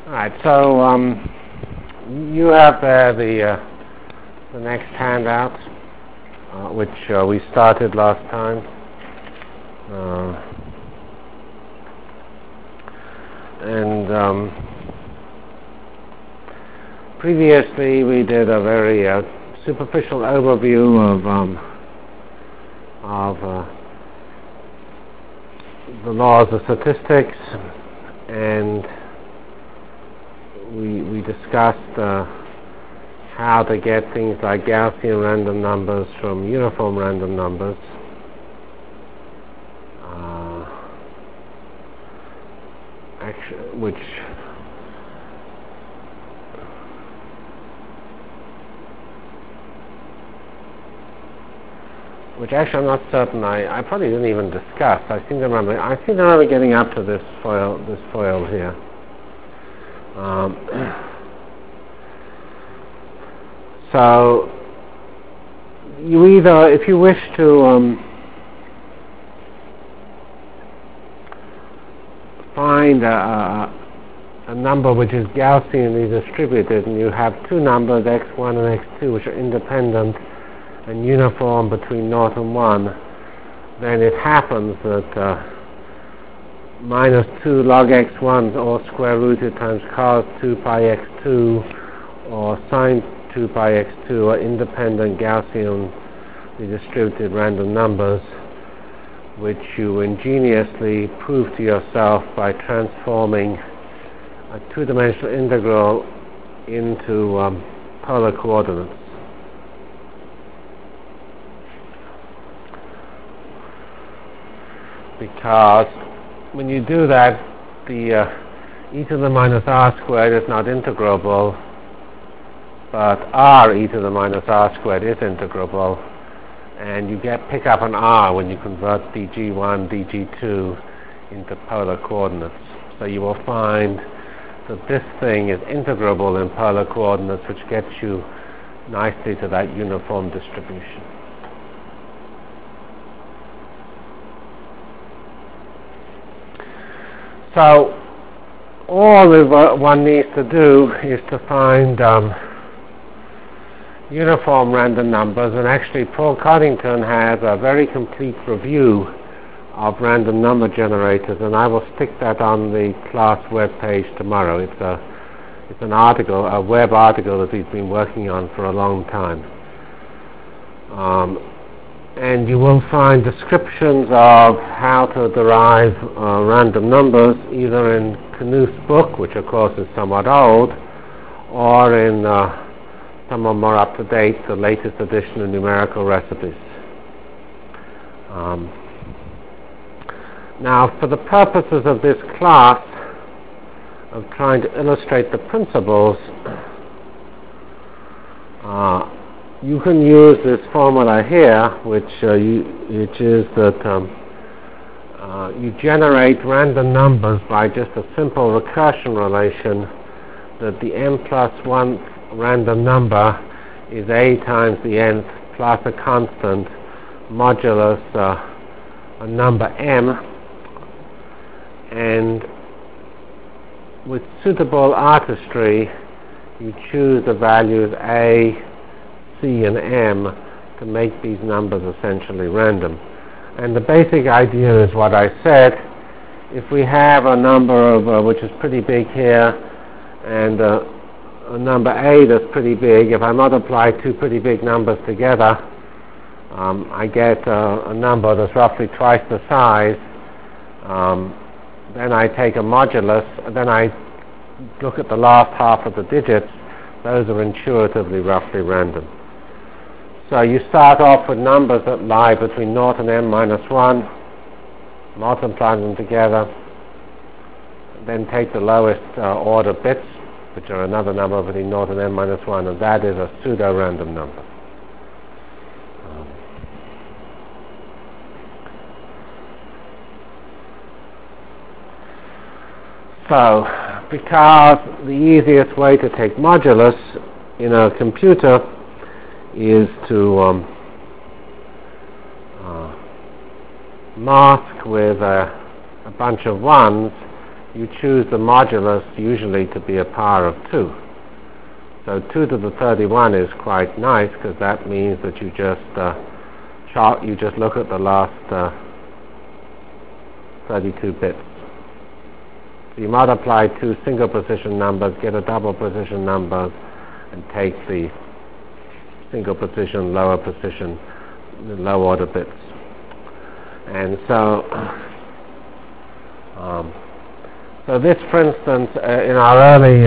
Alright, so you have there the next handout, which we started last time. Previously we did a very superficial overview of the laws of statistics, and we discussed how to get things like Gaussian random numbers from uniform random numbers. Which actually I'm not certain. I probably didn't even discuss. I seem to remember getting up to this foil here. So you either, if you wish to find a number which is Gaussianly distributed, and you have two numbers, x1 and x2, which are independent and uniform between 0 and 1, then it happens that minus 2 log x1 all square rooted times cos 2 pi x2 or sine 2 pi x2 are independent Gaussianly distributed random numbers, which you ingeniously prove to yourself by transforming a two-dimensional integral into polar coordinates. Because when you do that, the e to the minus r squared is not integrable, but r e to the minus r squared is integrable, and you pick up an r when you convert dg1, dg2 into polar coordinates. So you will find that this thing is integrable in polar coordinates, which gets you nicely to that uniform distribution. So all one needs to do is to find uniform random numbers, and actually Paul Coddington has a very complete review of random number generators, and I will stick that on the class web page tomorrow. It's an article, a web article that he's been working on for a long time. And you will find descriptions of how to derive random numbers either in Knuth's book, which of course is somewhat old, or in somewhat more up-to-date, the latest edition of Numerical Recipes. Now, for the purposes of this class, of trying to illustrate the principles, you can use this formula here, which is that you generate random numbers by just a simple recursion relation that the n plus 1 random number is a times the nth plus a constant modulus a number m, and with suitable artistry you choose the values a, c, and m to make these numbers essentially random. And the basic idea is what I said. If we have a number of which is pretty big here, and a number a that's pretty big, if I multiply two pretty big numbers together, I get a number that's roughly twice the size. Then I take a modulus, and then I look at the last half of the digits. Those are intuitively roughly random. So you start off with numbers that lie between 0 and n minus 1, multiply them together, then take the lowest order bits, which are another number between 0 and n minus 1, and that is a pseudo-random number. So, because the easiest way to take modulus in a computer is to mask with a bunch of ones, you choose the modulus usually to be a power of 2. So 2 to the 31 is quite nice, because that means that you just look at the last 32 bits. So you multiply two single precision numbers, get a double precision number, and take the single precision, lower precision, the low order bits. And so, so this, for instance, in our early,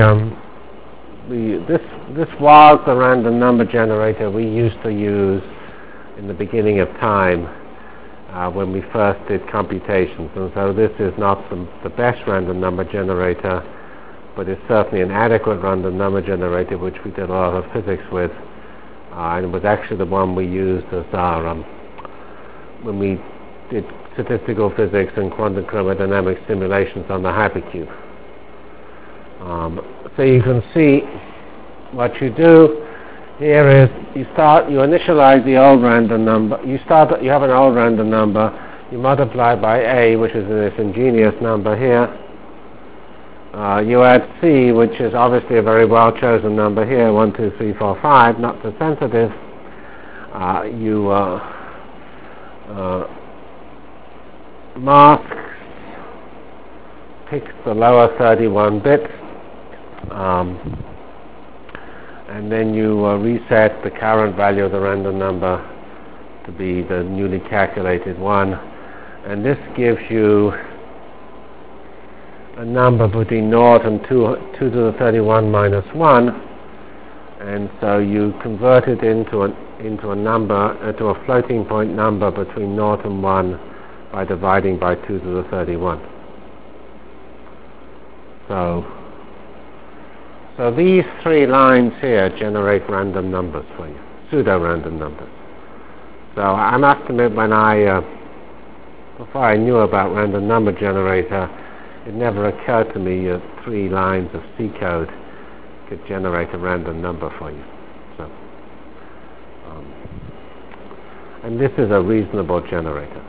this was the random number generator we used to use in the beginning of time when we first did computations. And so this is not the best random number generator, but it's certainly an adequate random number generator, which we did a lot of physics with, and it was actually the one we used as our when we did statistical physics and quantum chromodynamic simulations on the hypercube. So you can see what you do here is you initialize the old random number. You have an old random number. You multiply by a, which is this ingenious number here. You add c, which is obviously a very well chosen number here, 1, 2, 3, 4, 5, not so sensitive. You mask, pick the lower 31 bits, and then you reset the current value of the random number to be the newly calculated one, and this gives you a number between 0 and 2 to the 31 minus 1, and so you convert it into a number, to a floating point number between 0 and 1 by dividing by 2 to the 31. So these three lines here generate random numbers for you, pseudo-random numbers. So I must admit, before I knew about random number generator, it never occurred to me that 3 lines of C code could generate a random number for you. So, and this is a reasonable generator.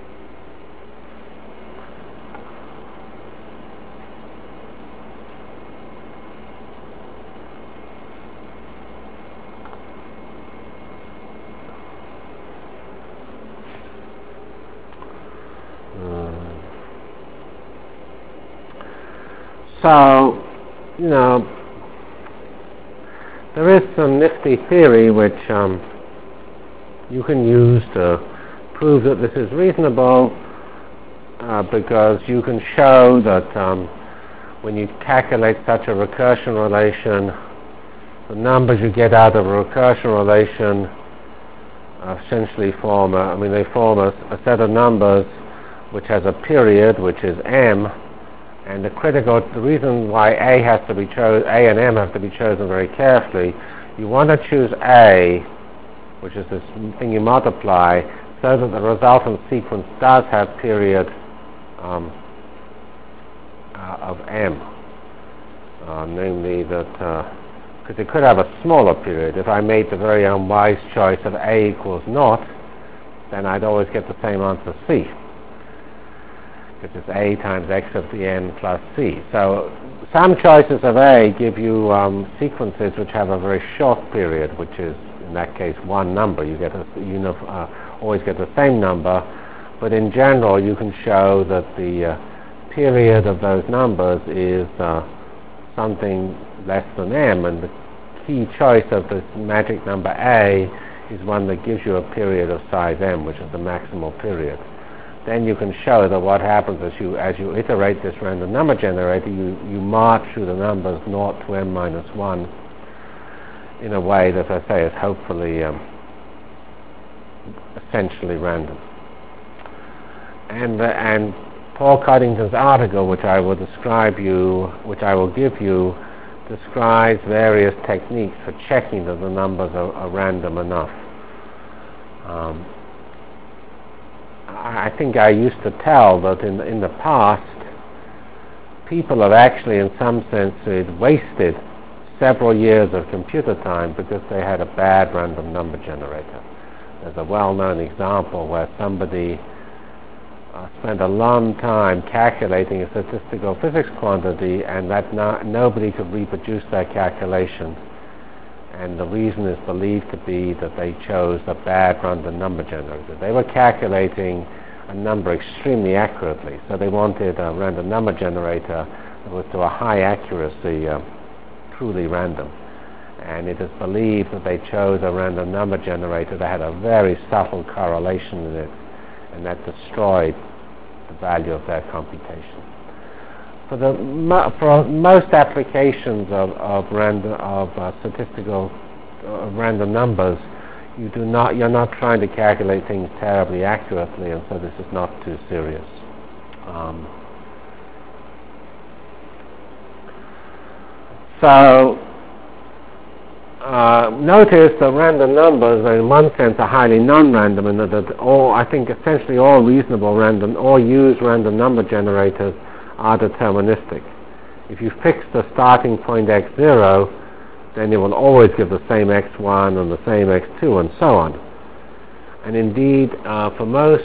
So, you know, there is some nifty theory which you can use to prove that this is reasonable, because you can show that when you calculate such a recursion relation, the numbers you get out of a recursion relation essentially form a set of numbers which has a period, which is m. And the reason why A and M have to be chosen very carefully, you want to choose A, which is this thing you multiply, so that the resultant sequence does have period of M. Namely that, because it could have a smaller period. If I made the very unwise choice of A equals 0, then I'd always get the same answer C, which is A times x of the n plus c. So some choices of A give you sequences which have a very short period, which is in that case one number. You get always get the same number, but in general you can show that the period of those numbers is something less than m, and the key choice of this magic number A is one that gives you a period of size m, which is the maximal period. Then you can show that what happens as you iterate this random number generator, you march through the numbers 0 to m minus 1 in a way that, as I say, is hopefully essentially random. And Paul Coddington's article, which I will give you, describes various techniques for checking that the numbers are random enough. I think I used to tell that in the past, people have actually, in some sense, wasted several years of computer time because they had a bad random number generator. There's a well-known example where somebody spent a long time calculating a statistical physics quantity, and that nobody could reproduce that calculation. And the reason is believed to be that they chose a bad random number generator. They were calculating a number extremely accurately, so they wanted a random number generator that was to a high accuracy, truly random. And it is believed that they chose a random number generator that had a very subtle correlation in it, and that destroyed the value of their computation. For most applications of statistical random numbers, you're not trying to calculate things terribly accurately, and so this is not too serious. Notice that random numbers are in one sense are highly non-random, and that I think essentially all used random number generators are deterministic. If you fix the starting point x0, then it will always give the same x1 and the same x2 and so on. And indeed, for most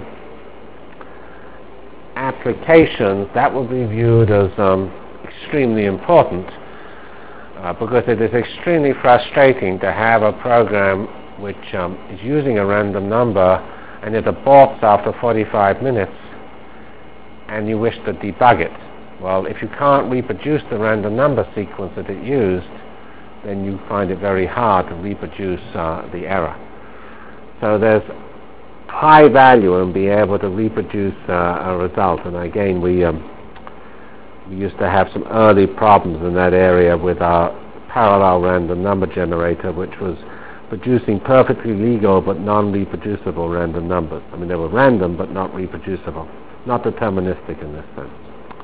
applications, that will be viewed as extremely important, because it is extremely frustrating to have a program which is using a random number and it aborts after 45 minutes and you wish to debug it. Well, if you can't reproduce the random number sequence that it used, then you find it very hard to reproduce the error. So there's high value in being able to reproduce a result, and again we used to have some early problems in that area with our parallel random number generator, which was producing perfectly legal but non-reproducible random numbers. I mean, they were random but not reproducible, not deterministic in this sense.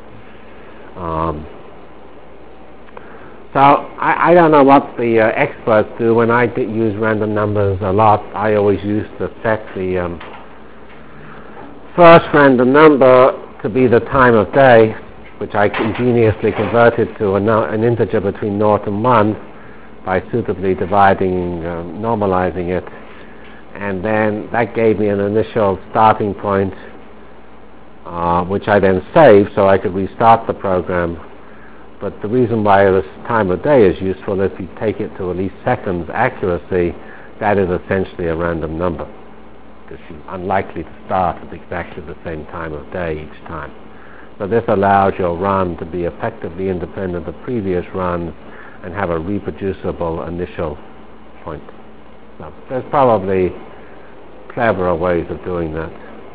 So I don't know what the experts do. When I use random numbers a lot, I always used to set the first random number to be the time of day, which I ingeniously converted to an integer between 0 and 1 by suitably dividing, normalizing it, and then that gave me an initial starting point, which I then saved so I could restart the program. But the reason why this time of day is useful, if you take it to at least seconds accuracy, that is essentially a random number, because you're unlikely to start at exactly the same time of day each time. So this allows your run to be effectively independent of previous runs and have a reproducible initial point. So there's probably cleverer ways of doing that.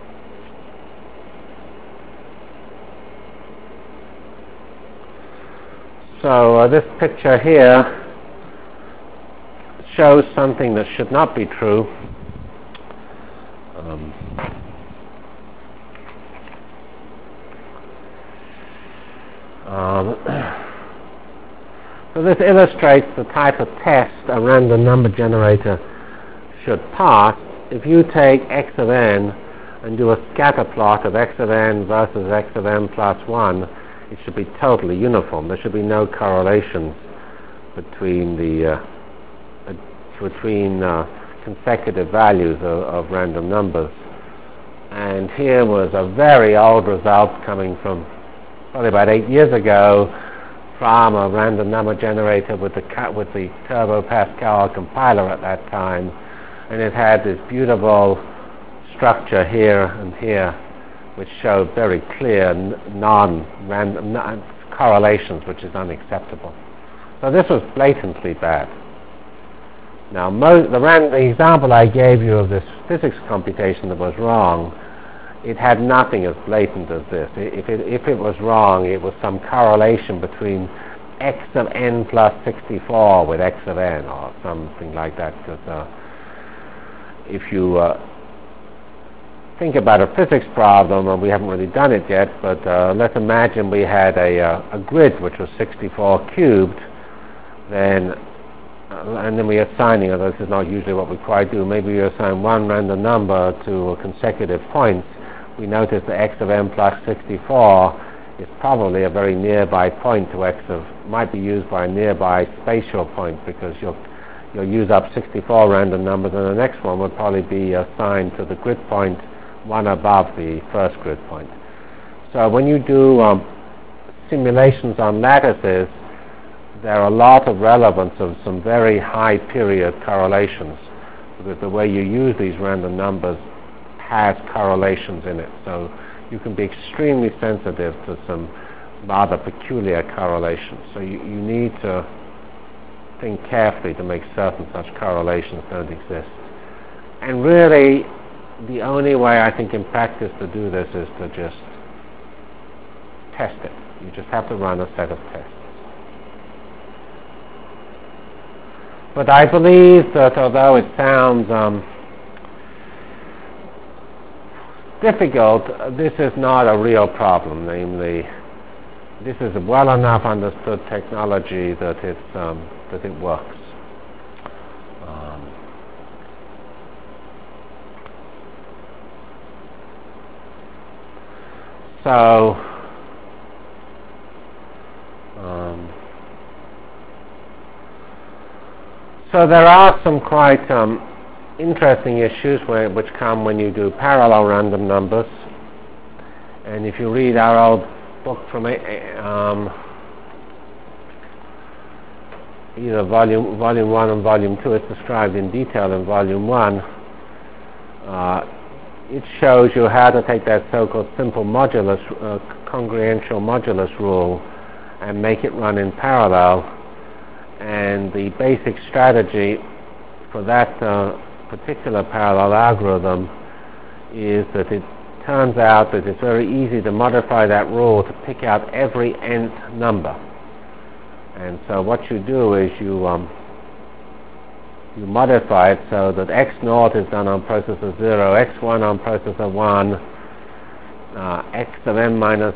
So this picture here shows something that should not be true. So this illustrates the type of test a random number generator should pass. If you take x of n and do a scatter plot of x of n versus x of n plus 1, it should be totally uniform. There should be no correlation between consecutive values of random numbers. And here was a very old result coming from probably about 8 years ago from a random number generator with the Turbo Pascal compiler at that time, and it had this beautiful structure here and here, which showed very clear non-random correlations, which is unacceptable. So this was blatantly bad. Now, the example I gave you of this physics computation that was wrong, it had nothing as blatant as this. If it was wrong, it was some correlation between x of n plus 64 with x of n, or something like that. Because if you think about a physics problem, and we haven't really done it yet, but let's imagine we had a grid which was 64 cubed, and then we are assigning, although this is not usually what we quite do, maybe we assign one random number to consecutive points. We notice that x of n plus 64 is probably a very nearby point to x of, might be used by a nearby spatial point, because you'll use up 64 random numbers, and the next one would probably be assigned to the grid point one above the first grid point. So when you do simulations on lattices, there are a lot of relevance of some very high period correlations, because the way you use these random numbers has correlations in it. So you can be extremely sensitive to some rather peculiar correlations. So you need to think carefully to make certain such correlations don't exist. And really, the only way I think in practice to do this is to just test it. You just have to run a set of tests. But I believe that although it sounds difficult, this is not a real problem. Namely, this is a well enough understood technology that it works. So there are some quite interesting issues which come when you do parallel random numbers. And if you read our old book from either volume 1 and volume 2, it's described in detail in volume 1. It shows you how to take that so-called simple modulus, congruential modulus rule, and make it run in parallel. And the basic strategy for that particular parallel algorithm is that it turns out that it's very easy to modify that rule to pick out every nth number. And so what you do is you modify it so that x0 is done on processor 0, x1 on processor 1, x of n minus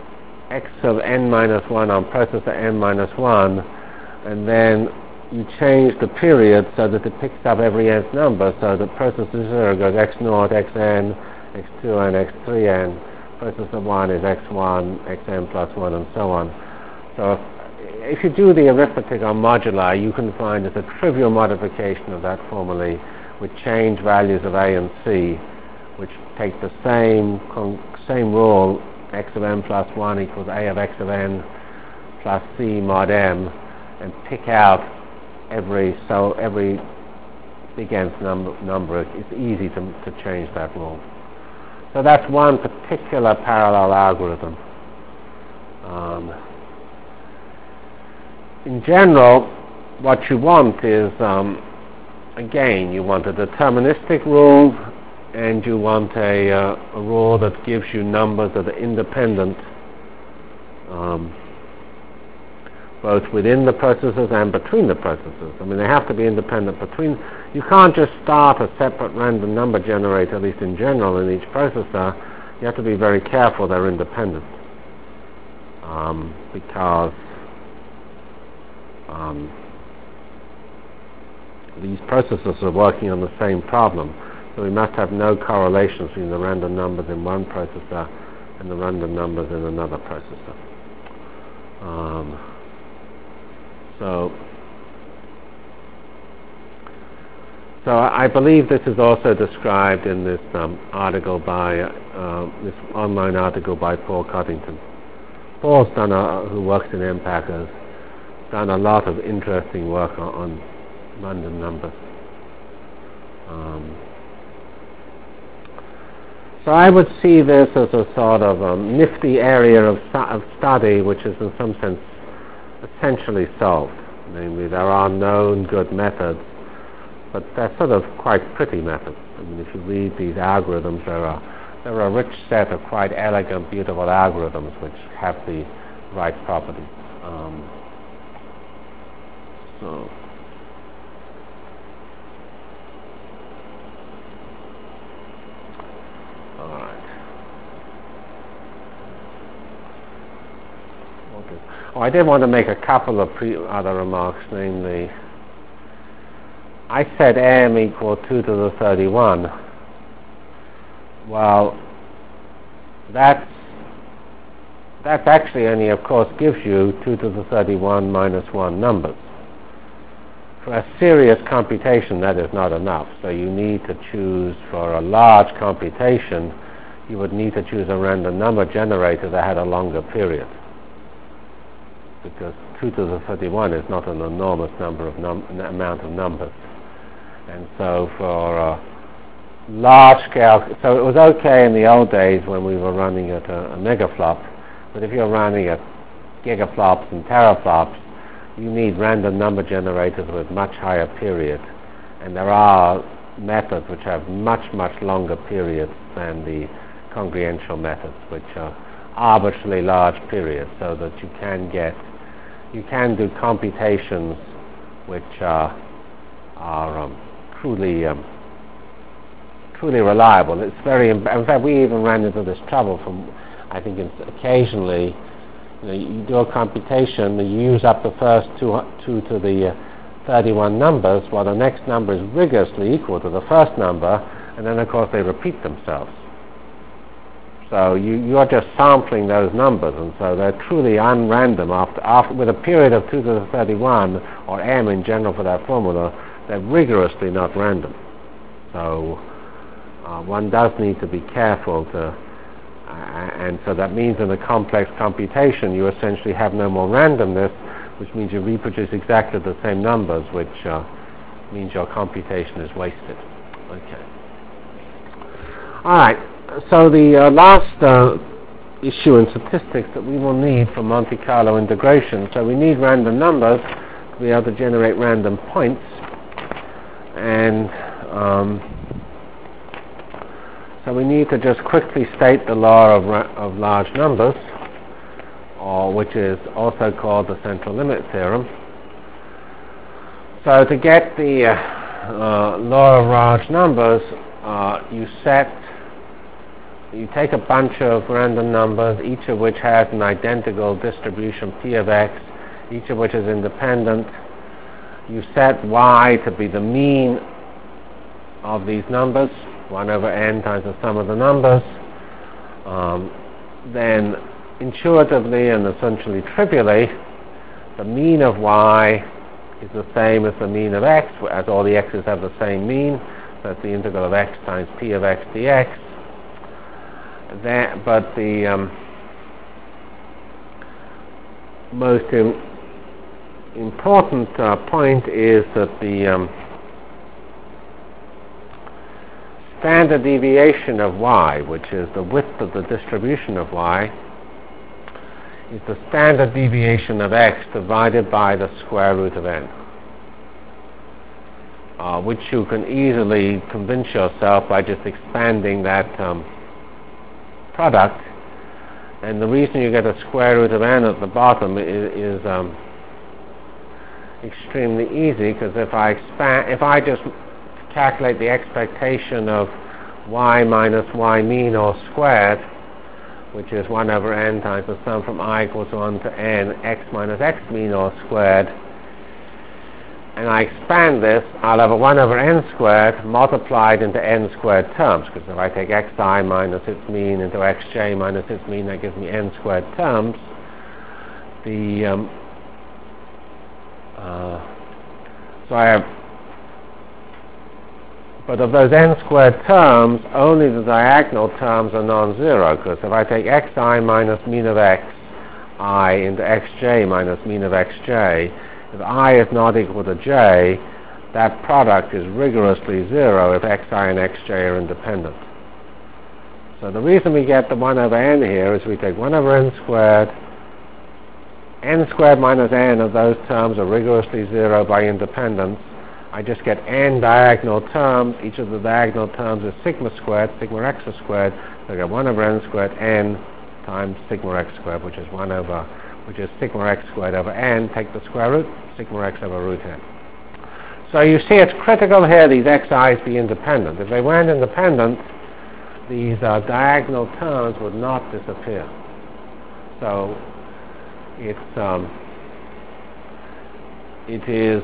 1 on processor n minus 1, and then you change the period so that it picks up every nth number, so that processor 0 goes x0, xn, x2n, x3n, processor 1 is x1, xn plus 1, and so on. So if you do the arithmetic on moduli, you can find that a trivial modification of that formulae would change values of a and c, which take the same rule, x of n plus 1 equals a of x of n plus c mod m, and pick out every big nth number. It's easy to change that rule. So that's one particular parallel algorithm. In general, what you want is, again, you want a deterministic rule, and you want a rule that gives you numbers that are independent both within the processors and between the processors. I mean, they have to be independent between. You can't just start a separate random number generator, at least in general, in each processor. You have to be very careful they're independent, because these processors are working on the same problem. So we must have no correlation between the random numbers in one processor and the random numbers in another processor. So I believe this is also described in this article by this online article by Paul Coddington. Paul's who works in MPAC, has done a lot of interesting work on random numbers. So I would see this as a sort of nifty area of study, which is in some sense essentially solved. Namely, there are known good methods, but they're sort of quite pretty methods. I mean, if you read these algorithms, there are a rich set of quite elegant, beautiful algorithms which have the right properties. All right. Okay. Oh, I did want to make a couple of other remarks, namely, I said m equal 2 to the 31. Well, that's actually only, of course, gives you 2 to the 31 minus 1 numbers. for a serious computation, that is not enough. So you need to choose, for a large computation, you would need to choose a random number generator that had a longer period, because 2 to the 31 is not an enormous number of amount of numbers. And so for large scale, so it was okay in the old days when we were running at a megaflop, but if you're running at gigaflops and teraflops, you need random number generators with much higher periods. And there are methods which have much, much longer periods than the congruential methods, which are arbitrarily large periods, so that you can do computations which are truly reliable. It's very, in fact, we even ran into this trouble from, I think, occasionally, you do a computation, you use up the first two to the 31 numbers, while the next number is rigorously equal to the first number, and then, of course, they repeat themselves. So you're just sampling those numbers, and so they're truly unrandom. After with a period of 2 to the 31, or m in general for that formula, they're rigorously not random. So one does need to be careful to, and so that means in a complex computation you essentially have no more randomness, which means you reproduce exactly the same numbers, which means your computation is wasted. Okay. All right. So the last issue in statistics that we will need for Monte Carlo integration, so we need random numbers to be able to generate random points, and so we need to just quickly state the law of large numbers, or which is also called the central limit theorem. So to get the law of large numbers, you take a bunch of random numbers, each of which has an identical distribution p of x, each of which is independent. You set y to be the mean of these numbers, 1 over n times the sum of the numbers. Then intuitively and essentially trivially, the mean of y is the same as the mean of x, as all the x's have the same mean. That's the integral of x times p of x dx. But the most important point is that the standard deviation of y, which is the width of the distribution of y, is the standard deviation of x divided by the square root of n, which you can easily convince yourself by just expanding that product. And the reason you get a square root of n at the bottom is extremely easy, because if I just calculate the expectation of y minus y mean all squared, which is 1 over n times the sum from I equals 1 to n x minus x mean all squared, and I expand this, I'll have a 1 over n squared multiplied into n squared terms, because if I take xi minus its mean into xj minus its mean, that gives me n squared terms. So I have, but of those n squared terms, only the diagonal terms are non-zero, because if I take xi minus mean of x I into xj minus mean of xj, if I is not equal to j, that product is rigorously zero if xi and xj are independent. So the reason we get the 1 over n here is we take 1 over n squared minus n of those terms are rigorously zero by independence. I just get n diagonal terms. Each of the diagonal terms is sigma squared, sigma x squared. So I get 1 over n squared n times sigma x squared, which is sigma x squared over n. Take the square root, sigma x over root n. So you see it's critical here these xi's be independent. If they weren't independent, these diagonal terms would not disappear. So it is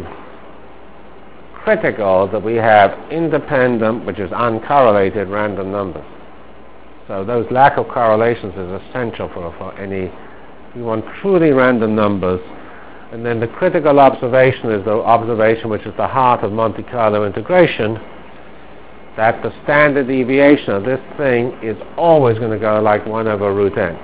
critical that we have independent, which is uncorrelated, random numbers. So those lack of correlations is essential for any. If you want truly random numbers, And then the critical observation is the observation which is the heart of Monte Carlo integration, that the standard deviation of this thing is always going to go like 1 over root n.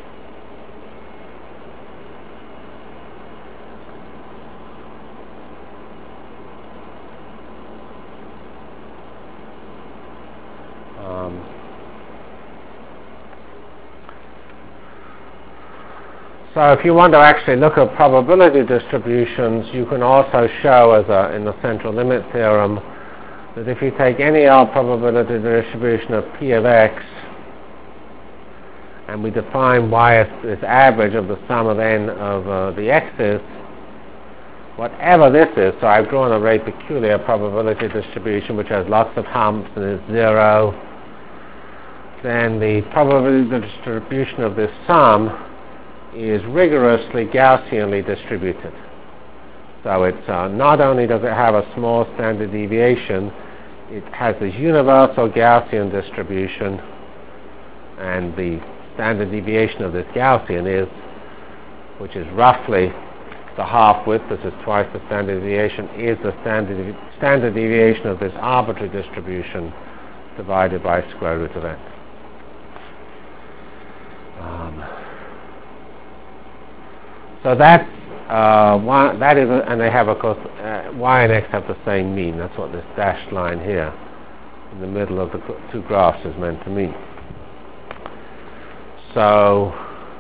So if you want to actually look at probability distributions, you can also show in the central limit theorem that if you take any odd probability distribution of P of x and we define y as this average of the sum of n of the x's, whatever this is, so I've drawn a very peculiar probability distribution which has lots of humps and is 0, then the probability distribution of this sum is rigorously Gaussianly distributed. So it's not only does it have a small standard deviation, it has this universal Gaussian distribution, and the standard deviation of this Gaussian is, which is roughly the half width, this is twice the standard deviation, is the standard deviation of this arbitrary distribution divided by square root of n. So that's that is, and they have, of course, y and x have the same mean. That's what this dashed line here in the middle of the two graphs is meant to mean. So,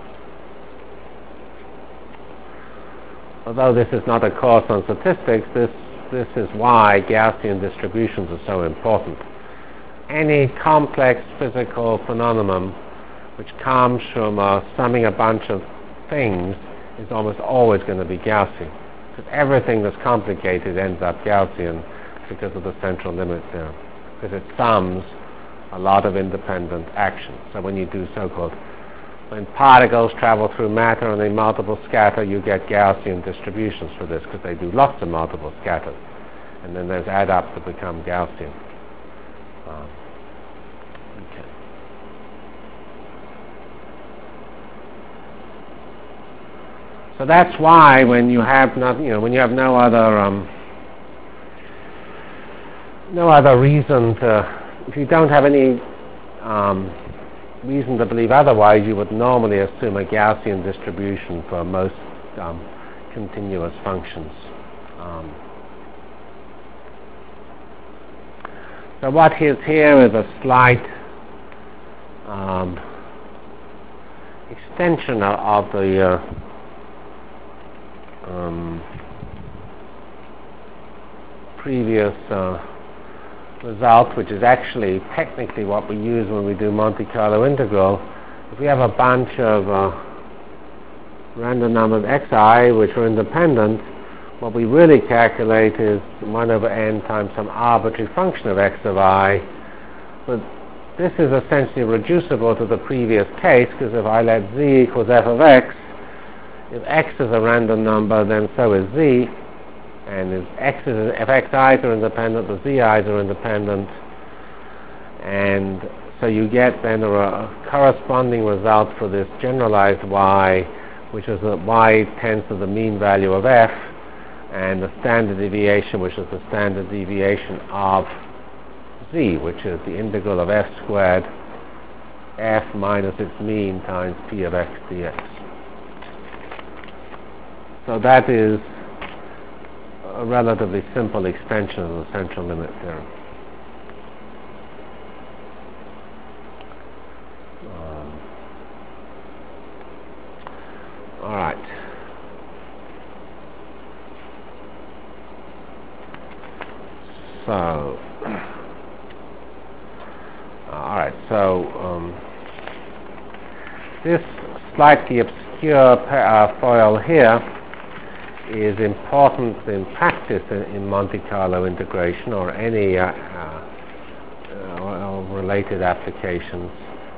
although this is not a course on statistics, this is why Gaussian distributions are so important. Any complex physical phenomenon which comes from summing a bunch of things is almost always going to be Gaussian, because everything that's complicated ends up Gaussian because of the central limit theorem, because it sums a lot of independent actions. So when you do when particles travel through matter and they multiple scatter, you get Gaussian distributions for this, because they do lots of multiple scatters, and then those add up to become Gaussian. So that's why when you have when you have no other reason if you don't have any reason to believe otherwise, you would normally assume a Gaussian distribution for most continuous functions. So what is here is a slight extension of the previous result, which is actually technically what we use when we do Monte Carlo integral. If we have a bunch of random numbers xi which are independent, what we really calculate is 1 over n times some arbitrary function of x of I. But this is essentially reducible to the previous case, because if I let z equals f of x, if x is a random number, then so is z, and if xi's are independent, the zi's are independent, and so you get then a corresponding result for this generalized y, which is that y tends to the mean value of f, and the standard deviation, which is the standard deviation of z, which is the integral of f squared f minus its mean times p of x dx. So that is a relatively simple extension of the central limit theorem. All right. So, this slightly obscure foil here is important in practice in Monte Carlo integration or any related applications,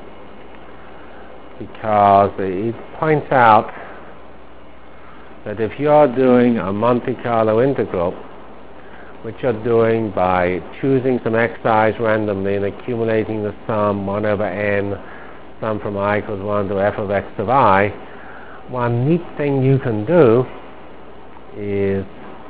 because it points out that if you're doing a Monte Carlo integral, which you're doing by choosing some xi's randomly and accumulating the sum 1 over n, sum from I equals 1 to f of x of I, one neat thing you can do is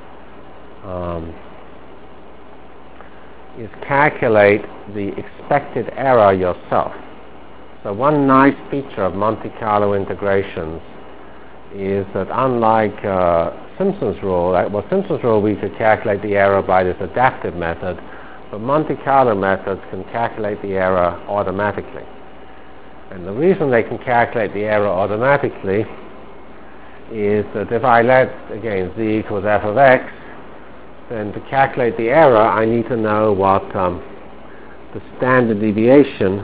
calculate the expected error yourself. So one nice feature of Monte Carlo integrations is that unlike Simpson's rule, Simpson's rule we could calculate the error by this adaptive method, but Monte Carlo methods can calculate the error automatically. And the reason they can calculate the error automatically is that if I let, again, z equals f of x, then to calculate the error I need to know what the standard deviation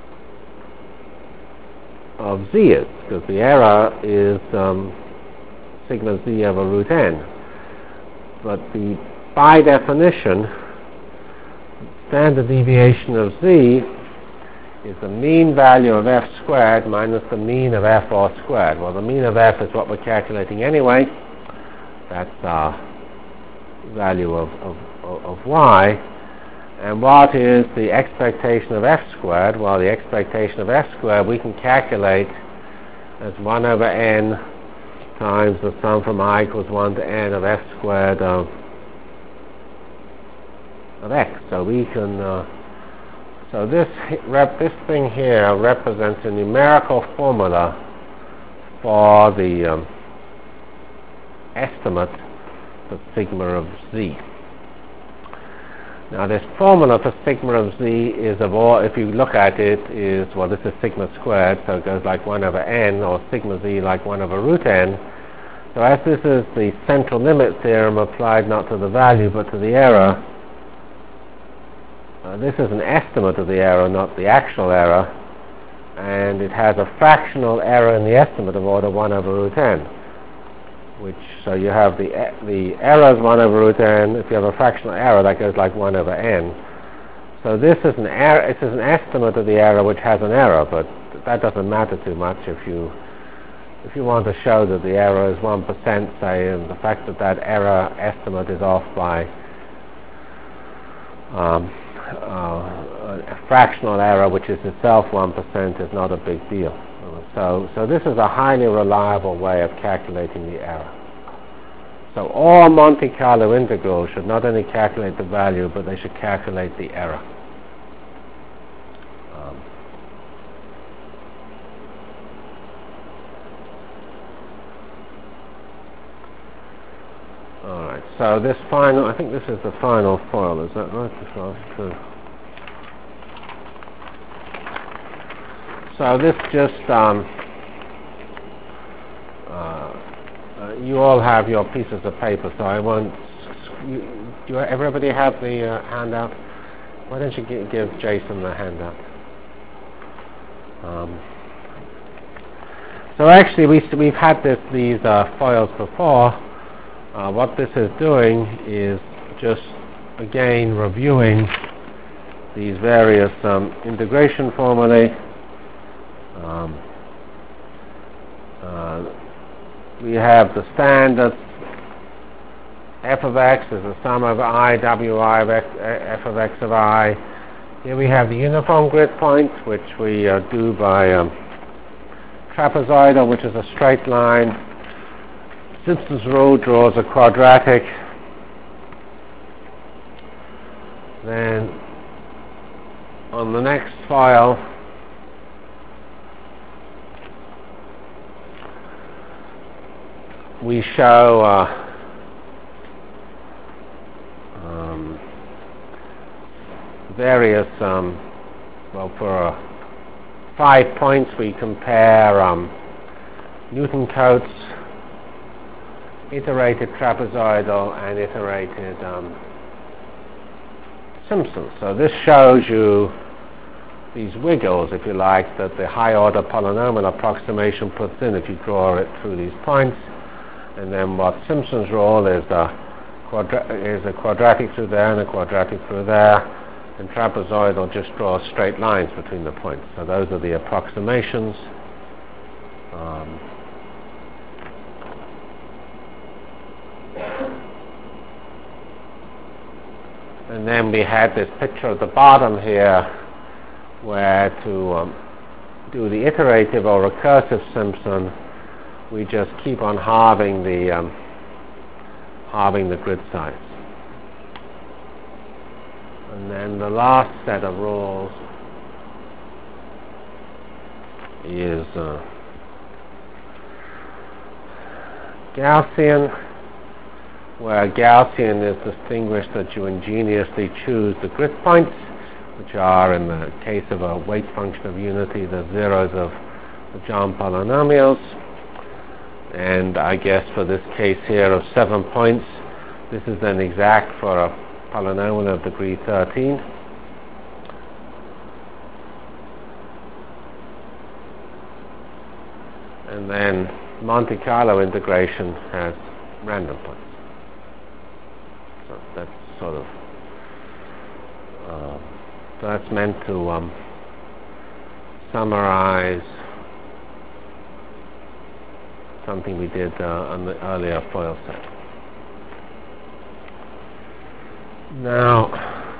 of z is, because the error is sigma z over root n. But by definition, standard deviation of z is the mean value of f squared minus the mean of f r squared. Well, the mean of f is what we're calculating anyway. That's our value of y. And what is the expectation of f squared? Well, the expectation of f squared we can calculate as 1 over n times the sum from I equals 1 to n of f squared of x. So we can, so this thing here represents a numerical formula for the estimate for sigma of z. Now this formula for sigma of z is of all, if you look at it, is, well, this is sigma squared, so it goes like 1 over n, or sigma z like 1 over root n. So as this is the central limit theorem applied not to the value but to the error, this is an estimate of the error, not the actual error, and it has a fractional error in the estimate of order 1 over root n. Which, so you have the error is 1 over root n. If you have a fractional error, that goes like 1 over n. So this is an error. It is an estimate of the error which has an error, but that doesn't matter too much if you want to show that the error is 1%, say, and the fact that that error estimate is off by a fractional error, which is itself 1%, is not a big deal. So this is a highly reliable way of calculating the error. So all Monte Carlo integrals should not only calculate the value, but they should calculate the error. All right. So this final, I think this is the final foil. Is that right? So this just, you all have your pieces of paper, so I won't, everybody have the handout? Why don't you give Jason the handout? So actually we've had these foils before. What this is doing is just, again, reviewing these various integration formulae. We have the standard f of x is the sum of I, wi of x, f of x of I. Here we have the uniform grid points, which we do by trapezoidal, which is a straight line. Simpson's rule draws a quadratic. Then on the next file, we show various, well, for 5 points we compare Newton-Cotes, iterated trapezoidal, and iterated Simpson. So this shows you these wiggles, if you like, that the high-order polynomial approximation puts in if you draw it through these points. And then what Simpson's rule is a quadratic through there and a quadratic through there, and trapezoidal just draws straight lines between the points. So those are the approximations. And then we had this picture at the bottom here where to do the iterative or recursive Simpson, we just keep on halving the halving the grid size. And then the last set of rules is Gaussian, where Gaussian is distinguished that you ingeniously choose the grid points, which are, in the case of a weight function of unity, the zeros of the John polynomials. And I guess for this case here of 7 points, this is then exact for a polynomial of degree 13. And then Monte Carlo integration has random points. So that's sort of so that's meant to summarize something we did on the earlier FOIL set. Now,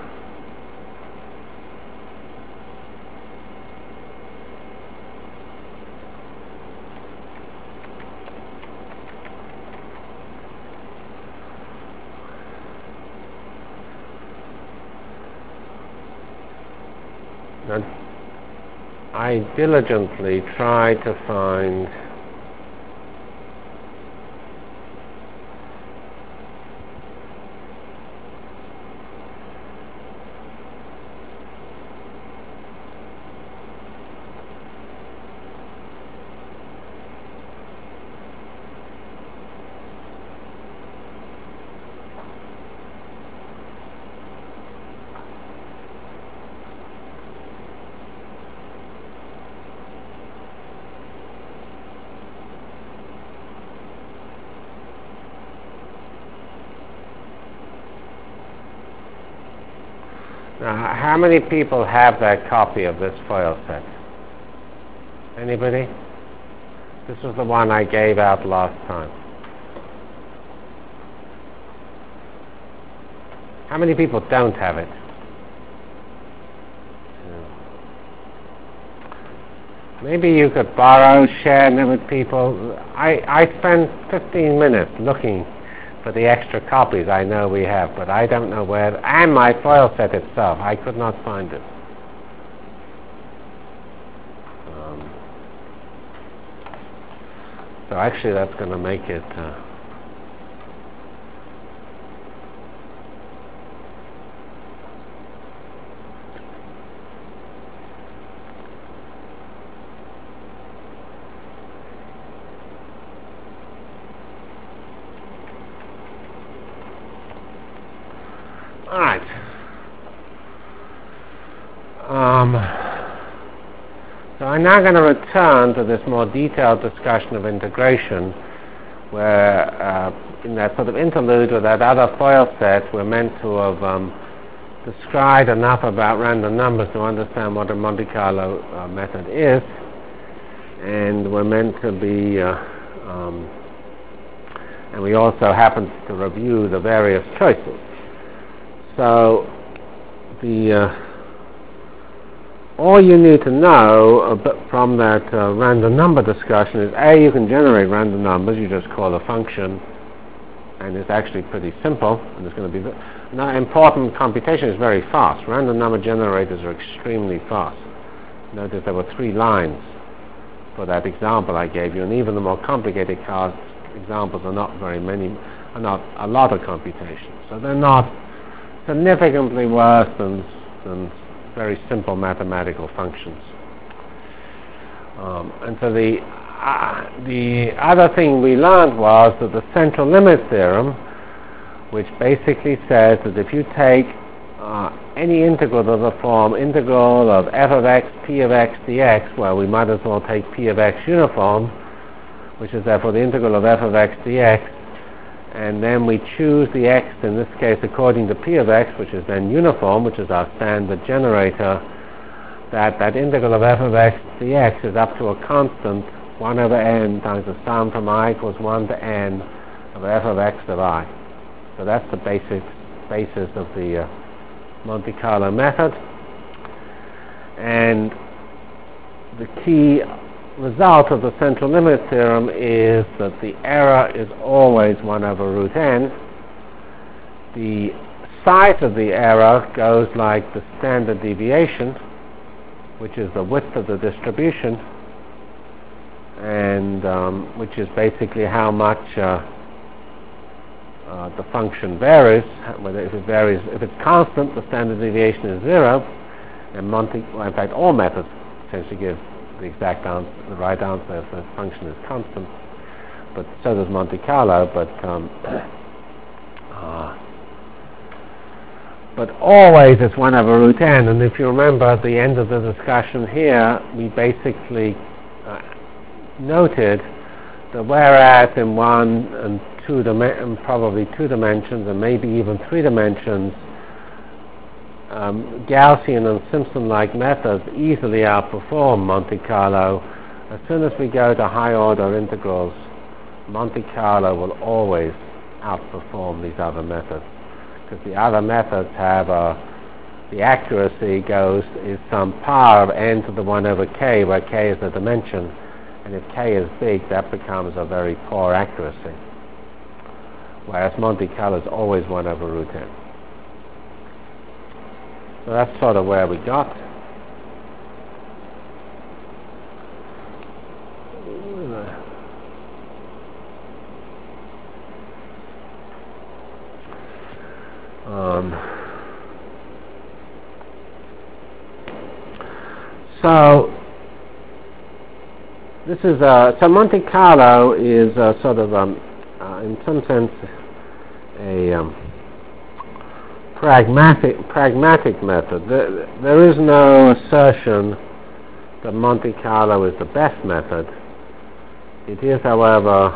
I diligently try to find now, how many people have that copy of this FOIL set? Anybody? This was the one I gave out last time. How many people don't have it? Maybe you could borrow, share it with people. I spent 15 minutes looking for the extra copies I know we have, but I don't know where, and my FOIL set itself, I could not find it. So actually that's going to make it Alright. So I'm now going to return to this more detailed discussion of integration, where in that sort of interlude with that other FOIL set, we're meant to have described enough about random numbers to understand what a Monte Carlo method is, and we're meant to be and we also happen to review the various choices. So all you need to know from that random number discussion is, A, you can generate random numbers. You just call a function, and it's actually pretty simple, and it's going to be now important. Computation is very fast. Random number generators are extremely fast. Notice there were 3 lines for that example I gave you, and even the more complicated examples are not very many, are not a lot of computation. So they're not significantly worse than very simple mathematical functions. And so the other thing we learned was that the central limit theorem, which basically says that if you take any integral of the form integral of f of x, p of x dx, well, we might as well take p of x uniform, which is therefore the integral of f of x dx, and then we choose the x, in this case according to p of x, which is then uniform, which is our standard generator, that integral of f of x dx is up to a constant 1 over n times the sum from I equals 1 to n of f of x of I. So that's the basis of the Monte Carlo method. And the key result of the central limit theorem is that the error is always 1 over root n, the size of the error goes like the standard deviation, which is the width of the distribution, and which is basically how much the function varies. Whether if it's constant, the standard deviation is 0, and in fact, all methods essentially give the exact answer, the right answer if the function is constant. But so does Monte Carlo. But always it's 1 over root n. And if you remember at the end of the discussion here, we basically noted that whereas in 1 and 2 probably 2 dimensions and maybe even 3 dimensions, Gaussian and Simpson-like methods easily outperform Monte Carlo. As soon as we go to high-order integrals, Monte Carlo will always outperform these other methods, because the other methods have the accuracy is some power of n to the 1 over k, where k is the dimension, and if k is big, that becomes a very poor accuracy, whereas Monte Carlo is always 1 over root n. So that's sort of where we got. So this is so Monte Carlo is sort of in some sense a pragmatic method. There is no assertion that Monte Carlo is the best method. It is, however,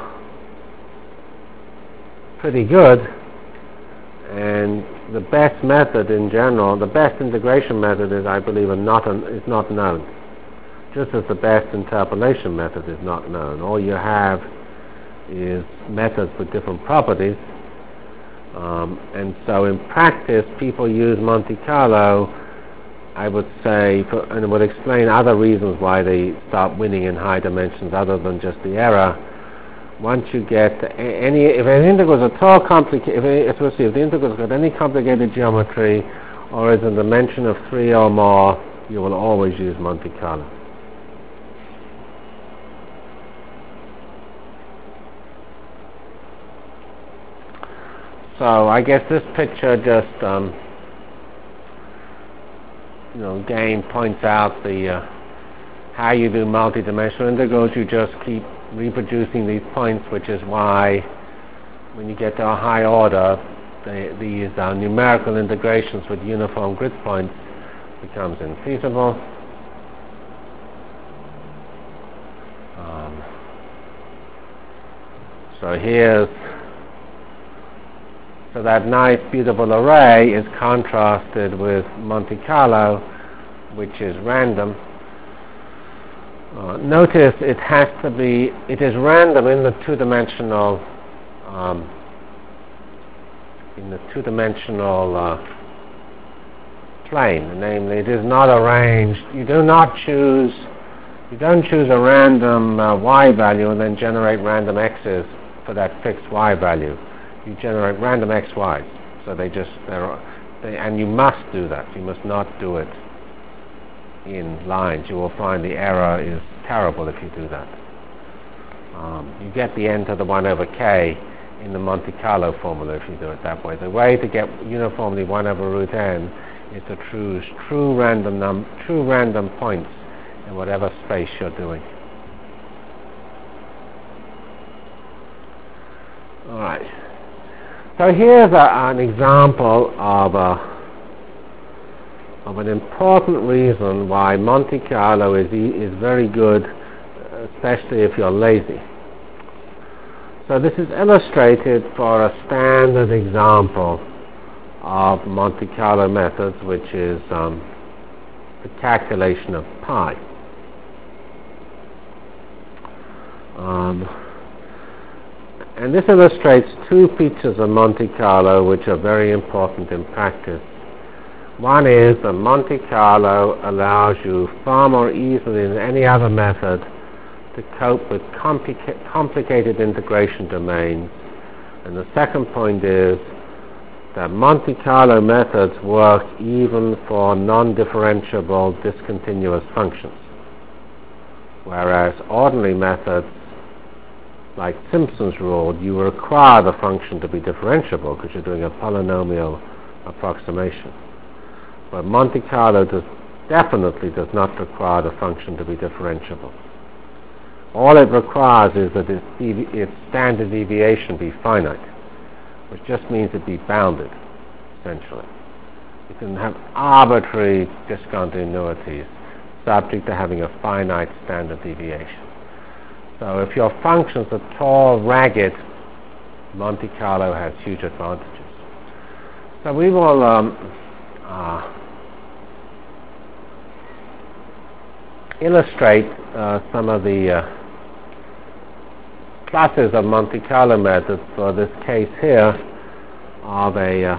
pretty good, and the best method in general, the best integration method is, I believe, is not known. Just as the best interpolation method is not known. All you have is methods with different properties. And so in practice, people use Monte Carlo, I would say, and it would explain other reasons why they start winning in high dimensions other than just the error. Once you get if an integral is at all complicated, if the integral has got any complicated geometry or is a dimension of 3 or more, you will always use Monte Carlo. So I guess this picture just, again points out how you do multidimensional integrals. You just keep reproducing these points, which is why when you get to a high order, these numerical integrations with uniform grid points becomes infeasible. So that nice, beautiful array is contrasted with Monte Carlo, which is random. Notice it is random in the two-dimensional plane. Namely, it is not arranged. You don't choose a random y value and then generate random x's for that fixed y value. You generate random xy's. So and you must do that. You must not do it in lines. You will find the error is terrible if you do that. You get the n to the 1 over k in the Monte Carlo formula if you do it that way. The way to get uniformly 1 over root n is to choose true random points in whatever space you're doing. All right. So here's an example of an important reason why Monte Carlo is very good, especially if you're lazy. So this is illustrated for a standard example of Monte Carlo methods, which is the calculation of pi. And this illustrates two features of Monte Carlo which are very important in practice. One is that Monte Carlo allows you far more easily than any other method to cope with complicated integration domains. And the second point is that Monte Carlo methods work even for non-differentiable discontinuous functions, whereas ordinary methods like Simpson's rule, you require the function to be differentiable because you're doing a polynomial approximation. But Monte Carlo definitely does not require the function to be differentiable. All it requires is that its standard deviation be finite, which just means it be bounded, essentially. You can have arbitrary discontinuities subject to having a finite standard deviation. So if your functions are tall, ragged, Monte Carlo has huge advantages. So we will illustrate some of the classes of Monte Carlo methods for this case here of a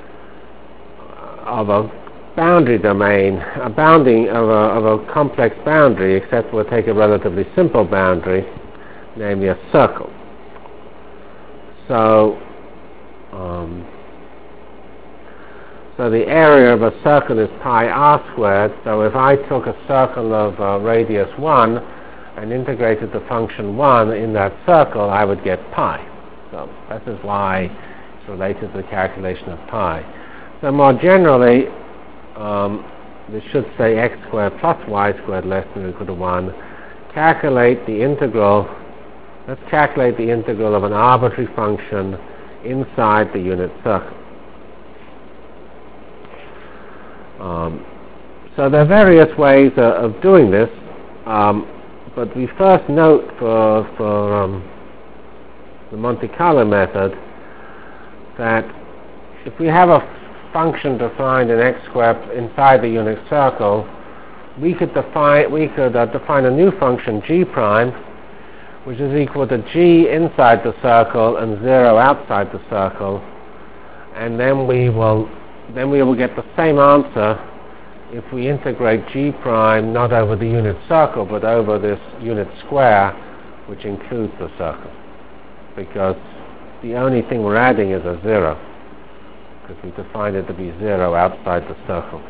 boundary domain, a bounding of a complex boundary, except we'll take a relatively simple boundary, namely a circle. So the area of a circle is pi r squared. So if I took a circle of radius 1 and integrated the function 1 in that circle, I would get pi. So this is why it's related to the calculation of pi. So more generally, this should say x squared plus y squared less than or equal to 1. Calculate the integral. Let's calculate the integral of an arbitrary function inside the unit circle. So there are various ways of doing this, but we first note for the Monte Carlo method that if we have a function defined in x squared inside the unit circle, we could define a new function g prime, which is equal to g inside the circle and 0 outside the circle, and then we will get the same answer if we integrate g prime not over the unit circle but over this unit square, which includes the circle, because the only thing we're adding is a 0, because we defined it to be 0 outside the circle.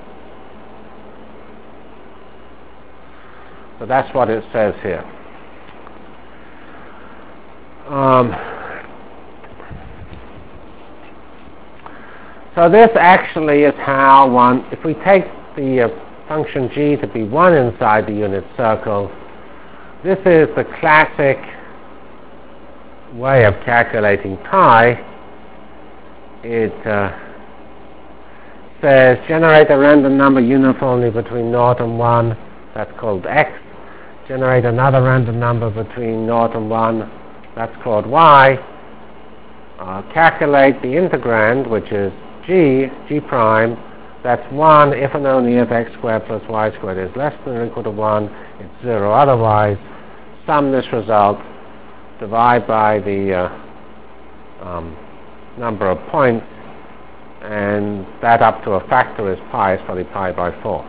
So that's what it says here. So this actually is how if we take the function g to be 1 inside the unit circle, this is the classic way of calculating pi. It says generate a random number uniformly between 0 and 1, that's called x. Generate another random number between 0 and 1, that's called y. Calculate the integrand, which is g prime, that's 1 if and only if x squared plus y squared is less than or equal to 1, it's 0 otherwise. Sum this result, divide by the number of points, and that up to a factor is pi, is probably pi by 4.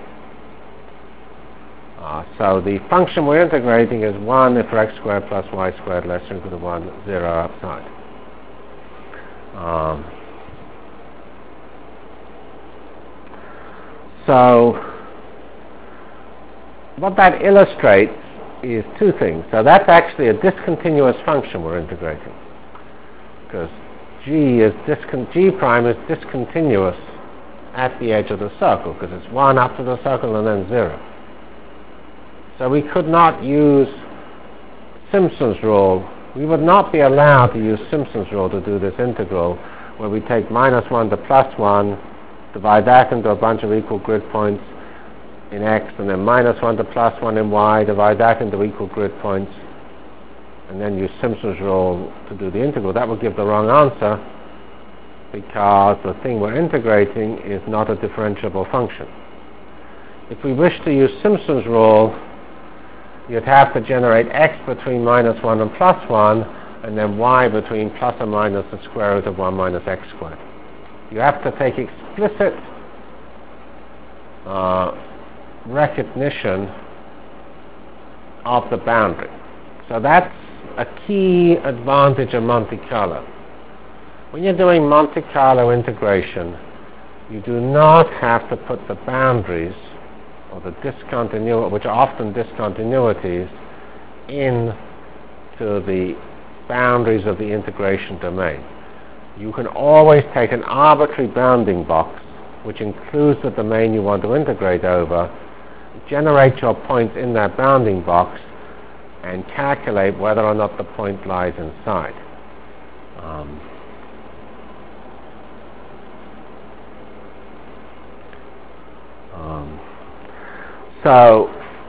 So the function we're integrating is 1 if x squared plus y squared less than or equal to 1, 0 outside. So what that illustrates is two things. So that's actually a discontinuous function we're integrating, because g prime is discontinuous at the edge of the circle, because it's 1 up to the circle and then 0. So we could not use Simpson's rule. We would not be allowed to use Simpson's rule to do this integral, where we take minus 1 to plus 1, divide that into a bunch of equal grid points in x, and then minus 1 to plus 1 in y, divide that into equal grid points, and then use Simpson's rule to do the integral. That would give the wrong answer, because the thing we're integrating is not a differentiable function. If we wish to use Simpson's rule, you'd have to generate x between minus 1 and plus 1, and then y between plus or minus the square root of 1 minus x squared. You have to take explicit recognition of the boundary. So that's a key advantage of Monte Carlo. When you're doing Monte Carlo integration, you do not have to put the boundaries or the discontinuity, which are often discontinuities, into the boundaries of the integration domain. You can always take an arbitrary bounding box, which includes the domain you want to integrate over, generate your points in that bounding box, and calculate whether or not the point lies inside. So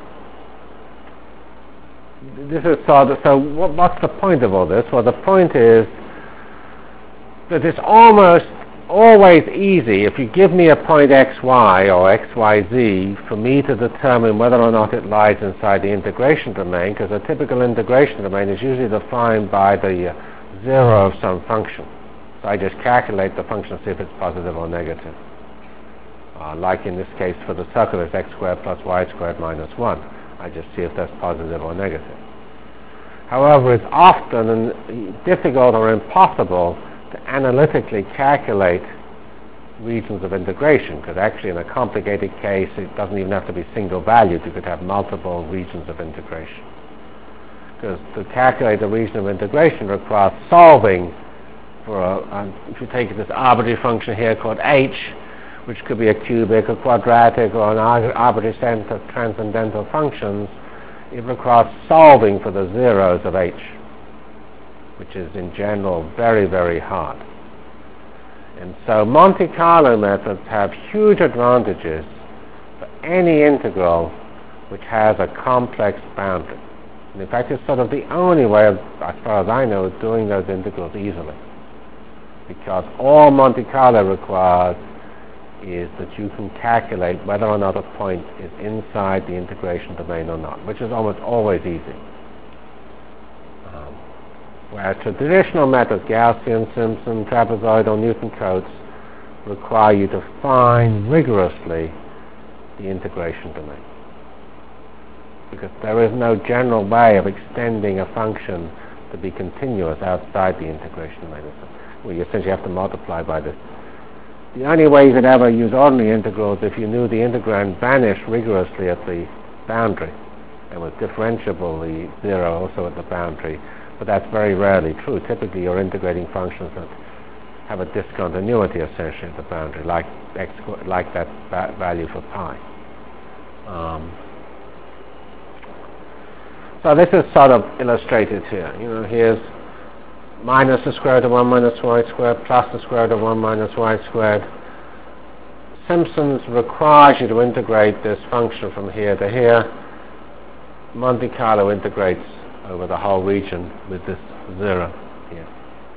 this is what's the point of all this? Well, the point is that it's almost always easy, if you give me a point xy or xyz, for me to determine whether or not it lies inside the integration domain, because a typical integration domain is usually defined by the zero of some function. So I just calculate the function, see if it's positive or negative. Like in this case for the circle, it's x squared plus y squared minus 1. I just see if that's positive or negative. However, it's often difficult or impossible to analytically calculate regions of integration, because actually in a complicated case it doesn't even have to be single valued. You could have multiple regions of integration, because to calculate the region of integration requires solving for if you take this arbitrary function here called h, which could be a cubic, a quadratic, or an arbitrary set of transcendental functions, it requires solving for the zeros of h, which is in general very, very hard. And so Monte Carlo methods have huge advantages for any integral which has a complex boundary. And in fact, it's sort of the only way, as far as I know, of doing those integrals easily. Because all Monte Carlo requires is that you can calculate whether or not a point is inside the integration domain or not, which is almost always easy. Whereas traditional methods, Gaussian, Simpson, trapezoidal, Newton-Cotes, require you to find rigorously the integration domain, because there is no general way of extending a function to be continuous outside the integration domain. Well, you essentially have to multiply by this. The only way you could ever use ordinary integrals if you knew the integrand vanished rigorously at the boundary and was differentiable, the zero, also at the boundary. But that's very rarely true. Typically you're integrating functions that have a discontinuity essentially at the boundary, like that value for pi. So this is sort of illustrated here. Here's minus the square root of 1 minus y squared plus the square root of 1 minus y squared. Simpson's requires you to integrate this function from here to here. Monte Carlo integrates over the whole region with this zero here.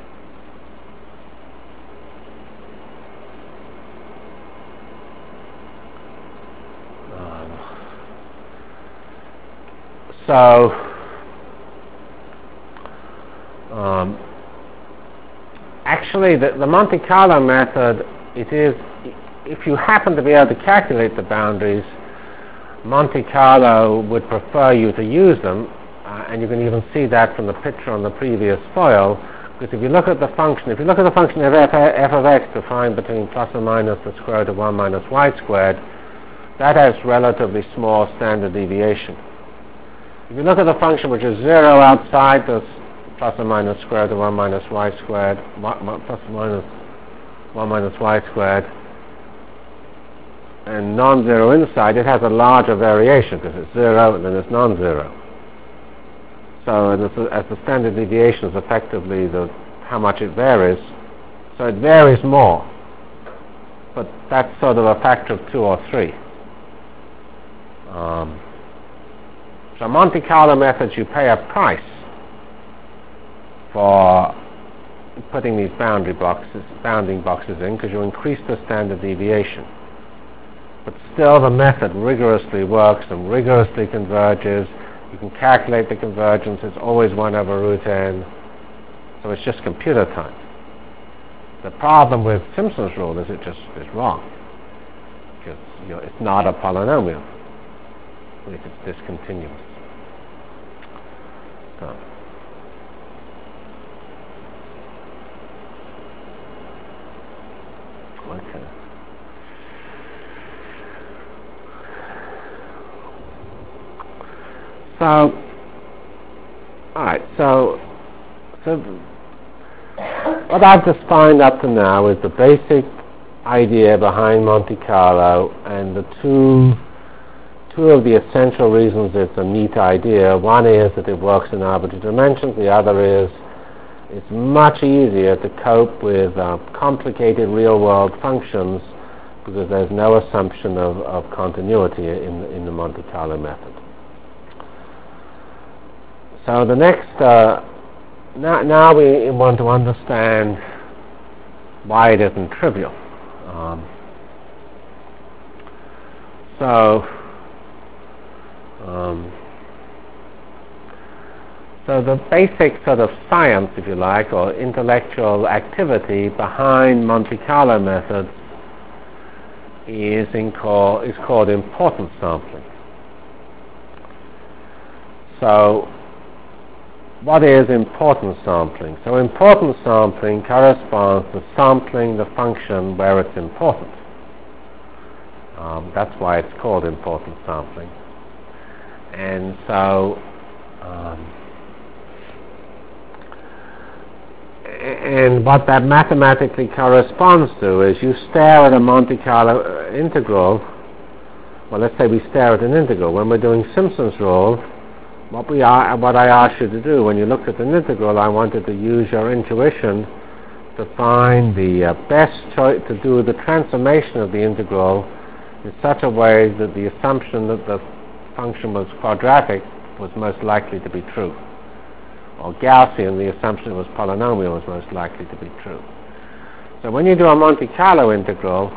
Actually, the Monte Carlo method, it is, if you happen to be able to calculate the boundaries, Monte Carlo would prefer you to use them, and you can even see that from the picture on the previous foil, because if you look at the function, of f of x defined between plus or minus the square root of 1 minus y squared, that has relatively small standard deviation. If you look at the function which is 0 outside this plus or minus square root of 1 minus y squared, plus or minus 1 minus y squared, and non-zero inside, it has a larger variation because it's 0 and then it's non-zero. So as the standard deviation is effectively how much it varies, so it varies more. But that's sort of a factor of 2 or 3. So Monte Carlo methods, you pay a price for putting these bounding boxes in, because you increase the standard deviation. But still the method rigorously works and rigorously converges. You can calculate the convergence. It's always 1 over root n. So it's just computer time. The problem with Simpson's rule is it just is wrong, because it's not a polynomial if it's discontinuous. So. So, alright, so what I've defined up to now is the basic idea behind Monte Carlo, and the two of the essential reasons it's a neat idea. One is that it works in arbitrary dimensions. The other is it's much easier to cope with complicated real-world functions because there's no assumption of continuity in the Monte Carlo method. So the next, now we want to understand why it isn't trivial. So the basic sort of science, if you like, or intellectual activity behind Monte Carlo methods is called importance sampling. So what is importance sampling? So importance sampling corresponds to sampling the function where it's important. That's why it's called importance sampling. And so and what that mathematically corresponds to is you stare at a Monte Carlo integral. Well, let's say we stare at an integral. When we're doing Simpson's rule, what I asked you to do when you looked at an integral, I wanted to use your intuition to find the best choice to do the transformation of the integral in such a way that the assumption that the function was quadratic was most likely to be true. Or Gaussian, the assumption was polynomial was most likely to be true. So when you do a Monte Carlo integral,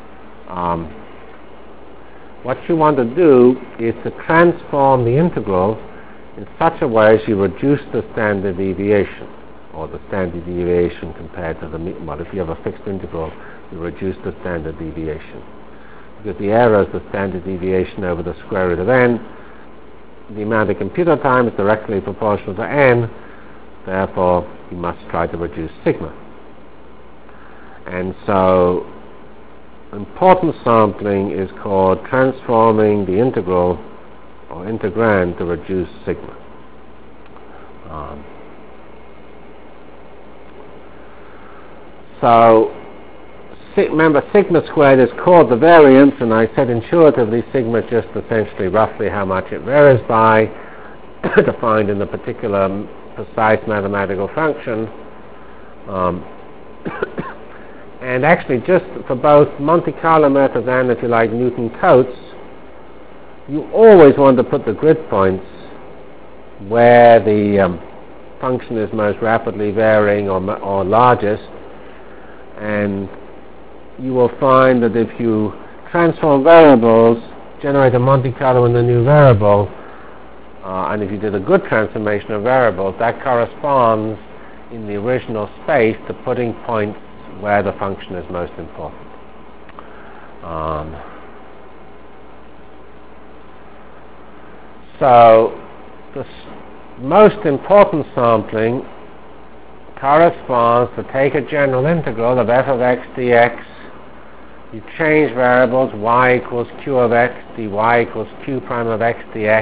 what you want to do is to transform the integral in such a way as you reduce the standard deviation, or the standard deviation compared to the mean. Well, if you have a fixed integral, you reduce the standard deviation. Because the error is the standard deviation over the square root of n. The amount of computer time is directly proportional to n, therefore you must try to reduce sigma. And so importance sampling is called transforming the integral or integrand to reduce sigma. Remember, sigma squared is called the variance, and I said intuitively sigma is just essentially roughly how much it varies by, defined in the particular precise mathematical function. And actually, just for both Monte Carlo methods and, if you like, Newton-Cotes, you always want to put the grid points where the function is most rapidly varying or largest, and you will find that if you transform variables, generate a Monte Carlo in the new variable, and if you did a good transformation of variables, that corresponds in the original space to putting points where the function is most important. So the most important sampling corresponds to take a general integral of f of x dx. You change variables, y equals q of x, dy equals q prime of x dx.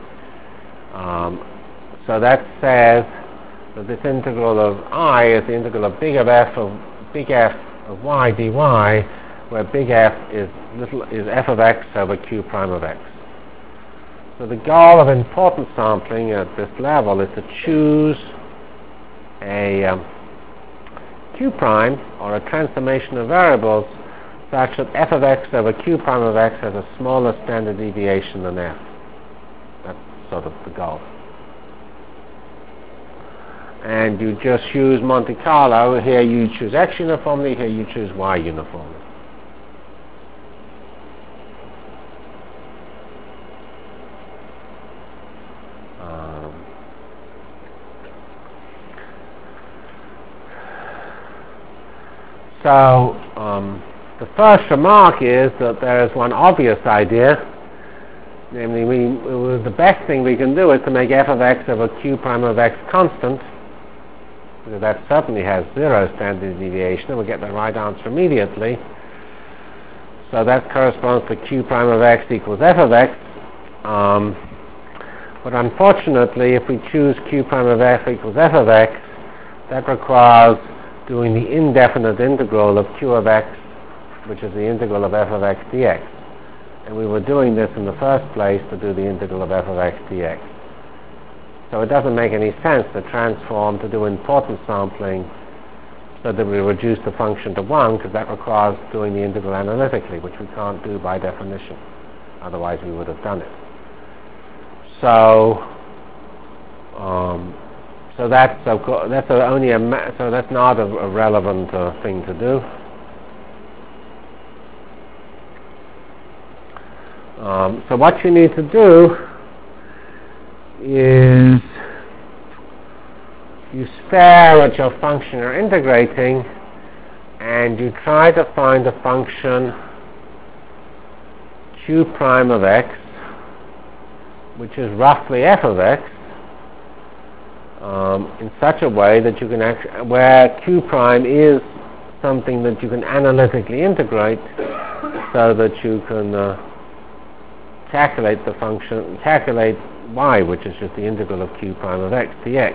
So that says that this integral of I is the integral of big F of y dy, where big F is f of x over q prime of x. So the goal of importance sampling at this level is to choose a q prime, or a transformation of variables, such that f of x over q prime of x has a smaller standard deviation than f. That's sort of the goal. And you just use Monte Carlo. Here you choose x uniformly, here you choose y uniformly. The first remark is that there is one obvious idea, namely the best thing we can do is to make f of x over q prime of x constant, because that certainly has zero standard deviation, and we'll get the right answer immediately. So that corresponds to q prime of x equals f of x. But unfortunately, if we choose q prime of f equals f of x, that requires doing the indefinite integral of q of x, which is the integral of f of x dx. And we were doing this in the first place to do the integral of f of x dx. So it doesn't make any sense to transform to do importance sampling so that we reduce the function to 1, because that requires doing the integral analytically, which we can't do by definition. Otherwise we would have done it. So that's not a relevant thing to do. So what you need to do is you stare at your function you're integrating and you try to find a function q prime of x, which is roughly f of x, in such a way that you can where q prime is something that you can analytically integrate so that you can calculate the function, calculate y, which is just the integral of q prime of x dx.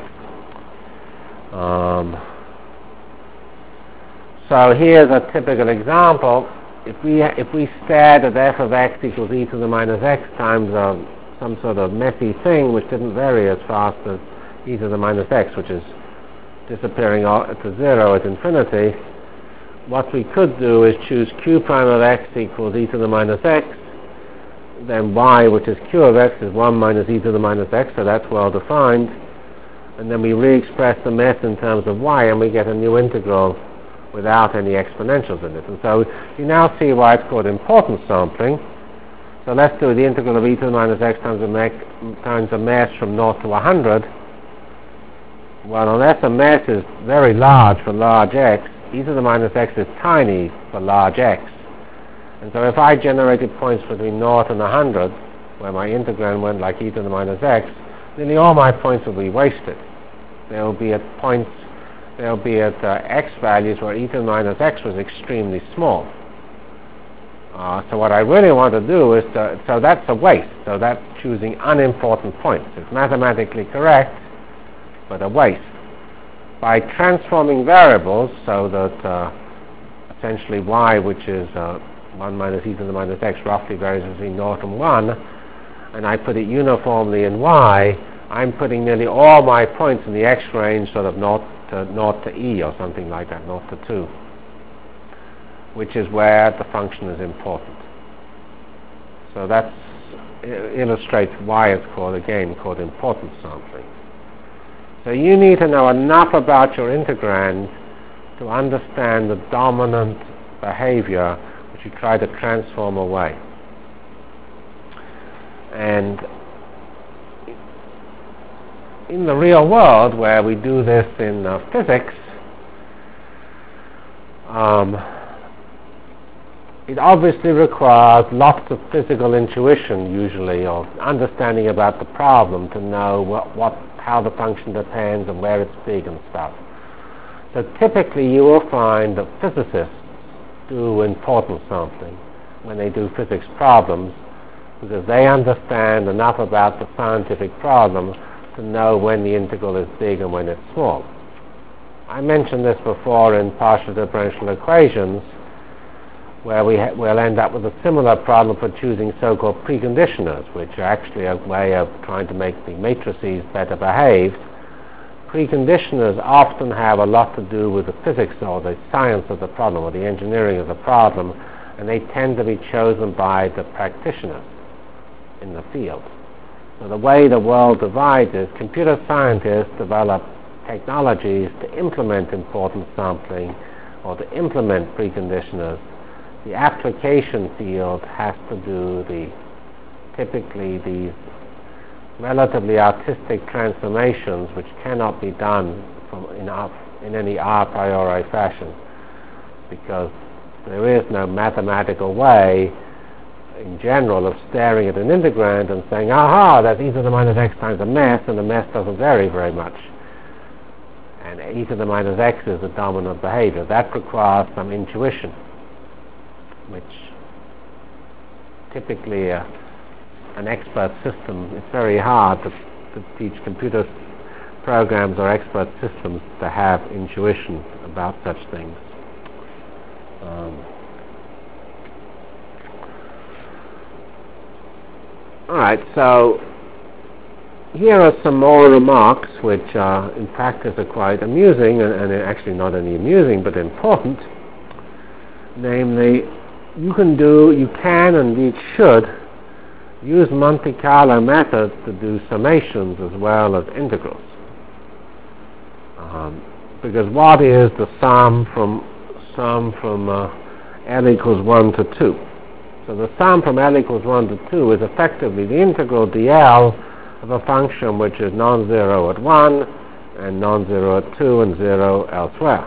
So here's a typical example. If we stared at f of x equals e to the minus x times some sort of messy thing which didn't vary as fast as e to the minus x, which is disappearing to 0 at infinity, what we could do is choose q prime of x equals e to the minus x, then y, which is q of x, is 1 minus e to the minus x, so that's well defined, and then we re-express the mess in terms of y, and we get a new integral without any exponentials in it. And so you now see why it's called importance sampling. So let's do the integral of e to the minus x times a mass from 0 to 100. Well, unless a mass is very large for large x, e to the minus x is tiny for large x. And so if I generated points between 0 and 100, where my integrand went like e to the minus x, nearly all my points will be wasted. They'll be at points, they'll be at x values where e to the minus x was extremely small. So what I really want to do is, so that's a waste. So that's choosing unimportant points. It's mathematically correct, but a waste. By transforming variables so that essentially y, which is 1 minus e to the minus x, roughly varies between 0 and 1, and I put it uniformly in y, I'm putting nearly all my points in the x range, sort of 0 to e or something like that, 0 to 2, which is where the function is important. So that illustrates why it's called importance sampling. So you need to know enough about your integrand to understand the dominant behavior which you try to transform away. And in the real world, where we do this in physics, it obviously requires lots of physical intuition, usually, or understanding about the problem to know how the function depends and where it's big and stuff. So typically you will find that physicists do importance sampling when they do physics problems, because they understand enough about the scientific problem to know when the integral is big and when it's small. I mentioned this before in partial differential equations, where we'll end up with a similar problem for choosing so-called preconditioners, which are actually a way of trying to make the matrices better behaved. Preconditioners often have a lot to do with the physics or the science of the problem or the engineering of the problem, and they tend to be chosen by the practitioners in the field. So the way the world divides is computer scientists develop technologies to implement importance sampling or to implement preconditioners. The application field has to do typically these relatively artistic transformations which cannot be done in any a priori fashion, because there is no mathematical way in general of staring at an integrand and saying, aha, that's e to the minus x times a mass, and the mass doesn't vary very much. And e to the minus x is the dominant behavior. That requires some intuition, which typically an expert system. It's very hard to teach computer programs or expert systems to have intuition about such things. Alright, so here are some more remarks which in practice are quite amusing and actually not only amusing but important. Namely, you can and indeed should use Monte Carlo methods to do summations as well as integrals. Because what is the sum from L equals 1 to 2? So the sum from L equals 1 to 2 is effectively the integral dl of a function which is non-zero at 1 and non-zero at 2 and 0 elsewhere.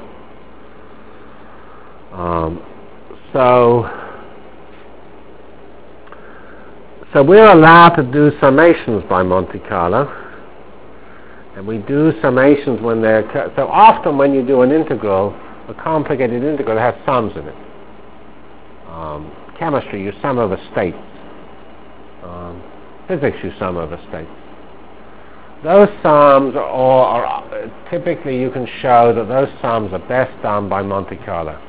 So we're allowed to do summations by Monte Carlo, and we do summations when they're so often when you do an integral, a complicated integral has sums in it. Chemistry, you sum over states. Physics, you sum over states. Those sums are typically you can show that those sums are best done by Monte Carlo.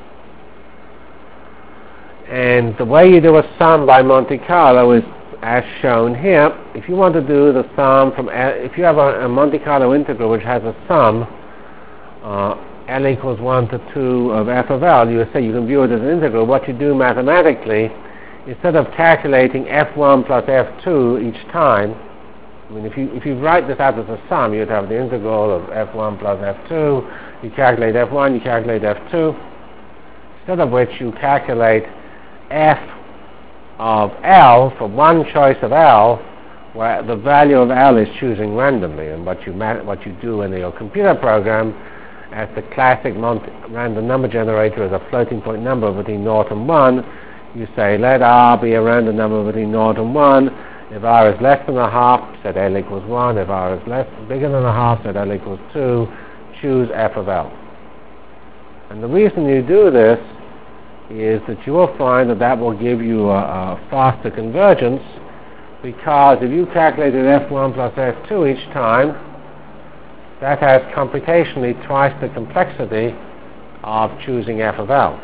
And the way you do a sum by Monte Carlo is as shown here. If you want to do the sum from if you have a Monte Carlo integral which has a sum L equals 1 to 2 of f of L, you say you can view it as an integral. What you do mathematically, instead of calculating f1 plus f2 each time, I mean, if you write this out as a sum, you'd have the integral of f1 plus f2. You calculate f1, you calculate f2. Instead of which you calculate f of L for one choice of L, where the value of L is choosing randomly. And what you do in your computer program, as the classic random number generator is a floating point number between 0 and 1, you say let R be a random number between 0 and 1. If R is less than a half, set L equals 1. If R is bigger than a half, set L equals 2. Choose f of L. And the reason you do this is that you will find that will give you a faster convergence, because if you calculated f1 plus f2 each time, that has computationally twice the complexity of choosing f of L.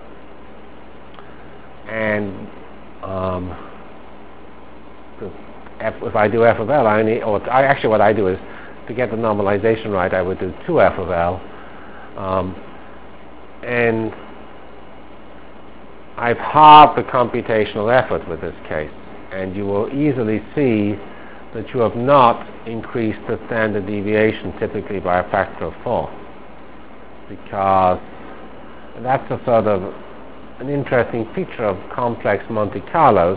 And if I do f of L, actually what I do is, to get the normalization right, I would do 2f of L. And I've halved the computational effort with this case. And you will easily see that you have not increased the standard deviation typically by a factor of 4. Because that's a sort of an interesting feature of complex Monte Carlos.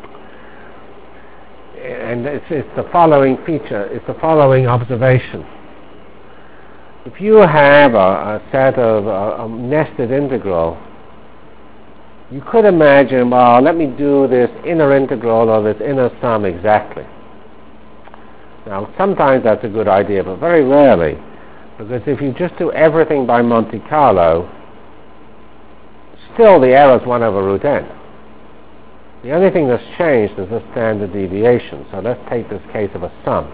And it's the following feature, it's the following observation. If you have a set of a nested integral, you could imagine, well, let me do this inner integral or this inner sum exactly. Now, sometimes that's a good idea, but very rarely, because if you just do everything by Monte Carlo, still the error is 1 over root n. The only thing that's changed is the standard deviation. So let's take this case of a sum.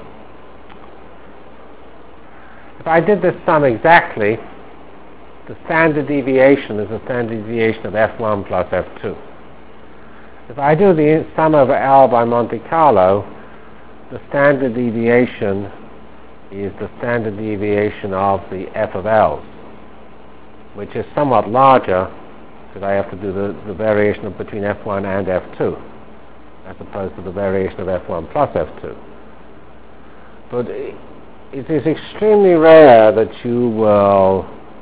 If I did this sum exactly, the standard deviation is the standard deviation of f1 plus f2. If I do the sum over L by Monte Carlo, the standard deviation is the standard deviation of the f of L's, which is somewhat larger, because I have to do the variation of between f1 and f2, as opposed to the variation of f1 plus f2. But it is extremely rare that you will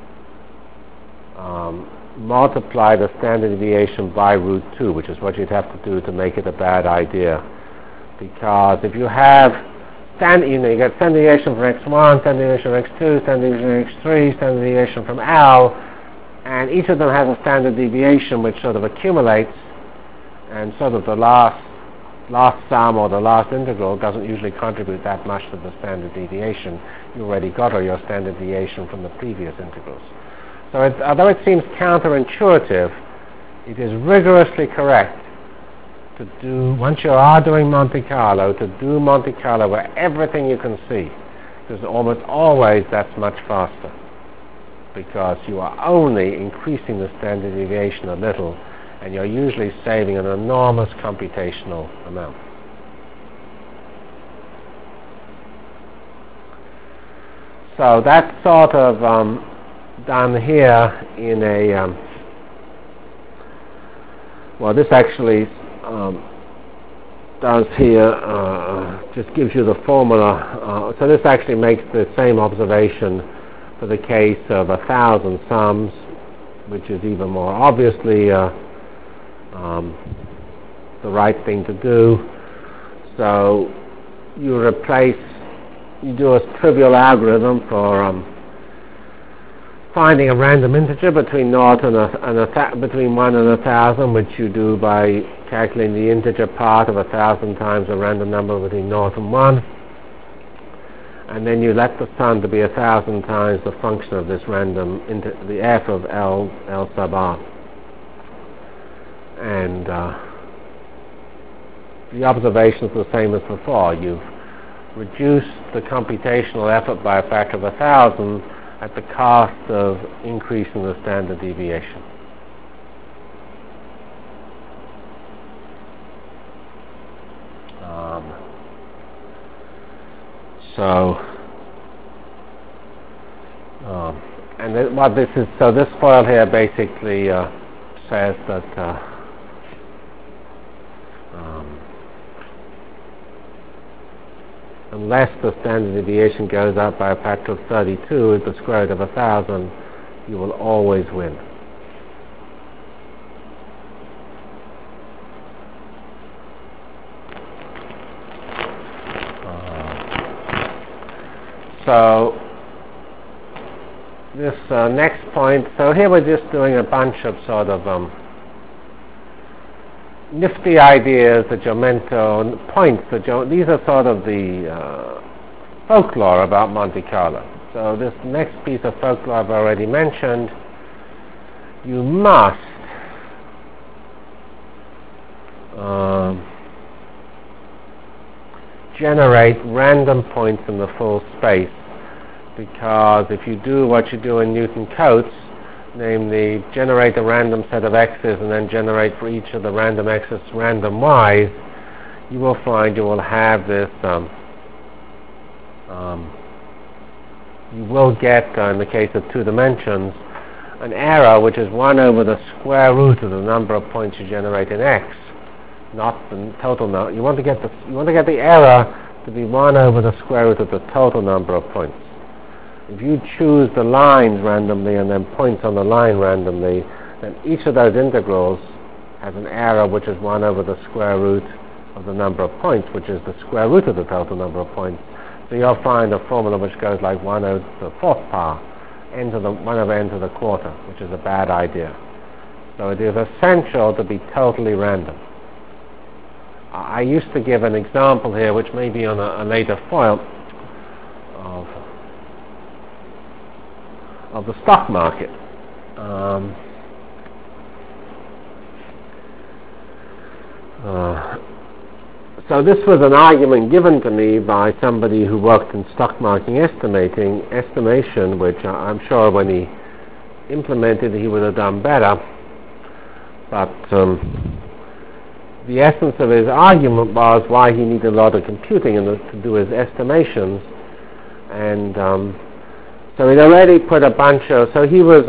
multiply the standard deviation by root 2, which is what you'd have to do to make it a bad idea. Because if you have you get standard deviation from x1, standard deviation from x2, standard deviation from x3, standard deviation from L, and each of them has a standard deviation which sort of accumulates, and sort of the last sum or the last integral doesn't usually contribute that much to the standard deviation. You already got all your standard deviation from the previous integrals. So although it seems counterintuitive, it is rigorously correct once you are doing Monte Carlo, to do Monte Carlo where everything you can see, because almost always that's much faster, because you are only increasing the standard deviation a little, and you're usually saving an enormous computational amount. So that's sort of done here in a, well, this actually does here, just gives you the formula. So this actually makes the same observation for the case of 1,000 sums, which is even more obviously the right thing to do. So you do a trivial algorithm for finding a random integer between 0 and between 1 and 1,000, which you do by calculating the integer part of 1,000 times a random number between 0 and 1. And then you let the sum to be 1,000 times the function of this random, the f of L sub r. And the observation is the same as before. You've reduced the computational effort by a factor of 1,000 at the cost of increasing the standard deviation. What this is, so this FOIL here basically says that unless the standard deviation goes up by a factor of 32 at the square root of 1,000, you will always win. So this next point, so here we're just doing a bunch of sort of nifty ideas that you're meant to, points that these are sort of the folklore about Monte Carlo. So this next piece of folklore I've already mentioned. You must generate random points in the full space, because if you do what you do in Newton-Cotes, namely generate a random set of x's and then generate for each of the random x's random y's, you will find you will have this, you will get, in the case of 2 dimensions, an error which is 1 over the square root of the number of points you generate in x, not the total number. You want to get the error to be 1 over the square root of the total number of points. If you choose the lines randomly and then points on the line randomly, then each of those integrals has an error which is 1 over the square root of the number of points, which is the square root of the total number of points. So you'll find a formula which goes like 1 over the 4th power, 1 over n to the quarter, which is a bad idea. So it is essential to be totally random. I used to give an example here, which may be on a later FOIL, of the stock market. So this was an argument given to me by somebody who worked in stock market estimation, which I'm sure when he implemented he would have done better. But the essence of his argument was why he needed a lot of computing to do his estimations. And so he'd already put a bunch of, so he was,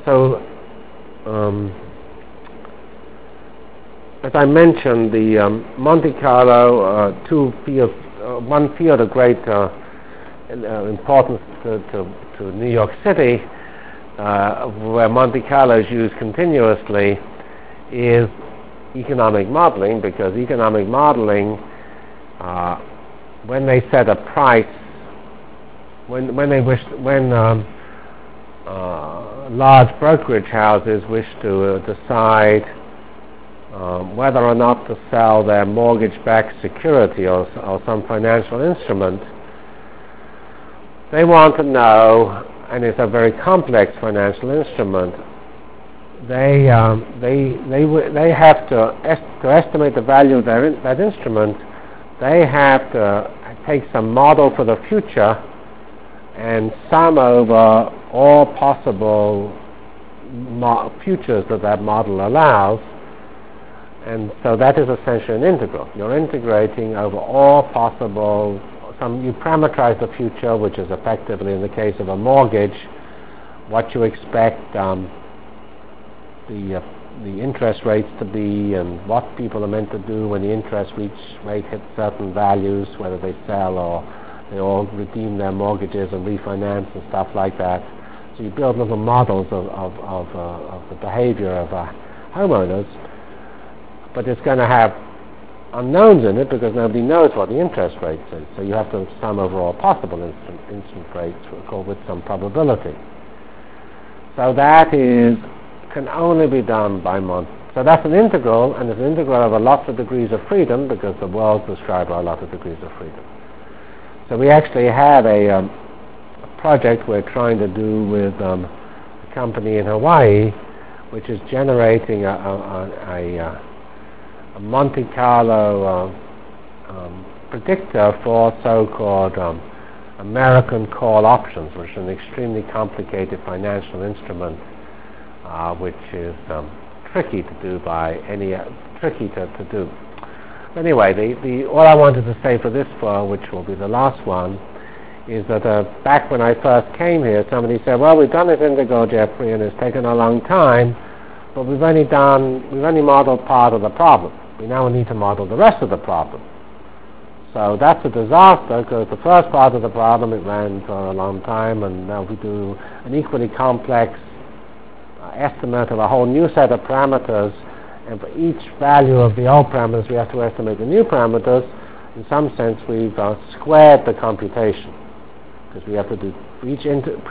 as I mentioned, the Monte Carlo, one field of great importance to New York City, where Monte Carlo is used continuously, is economic modeling, because economic modeling, when they set a price, when large brokerage houses wish to decide whether or not to sell their mortgage-backed security or some financial instrument, they want to know, and it's a very complex financial instrument, they have to estimate the value of that instrument. They have to take some model for the future and sum over all possible futures that model allows, and so that is essentially an integral. You're integrating over all possible. You parameterize the future, which is effectively, in the case of a mortgage, what you expect the interest rates to be, and what people are meant to do when the interest rate hits certain values, whether they sell or they all redeem their mortgages and refinance and stuff like that. So you build little models of the behavior of homeowners, but it's going to have unknowns in it because nobody knows what the interest rate is. So you have to sum over all possible instant rates with some probability. So that can only be done by So that's an integral, and it's an integral over lots of degrees of freedom because the world's described by a lot of degrees of freedom. So we actually have a project we're trying to do with a company in Hawaii, which is generating a Monte Carlo predictor for so-called American call options, which is an extremely complicated financial instrument, which is tricky to do to do. Anyway, all I wanted to say for this fall, which will be the last one, is that back when I first came here, somebody said, "Well, we've done this integral, Jeffrey, and it's taken a long time, but we've only modeled part of the problem. We now need to model the rest of the problem." So that's a disaster because the first part of the problem, it ran for a long time, and now we do an equally complex estimate of a whole new set of parameters, and for each value of the old parameters we have to estimate the new parameters. In some sense we've squared the computation because we have to do for each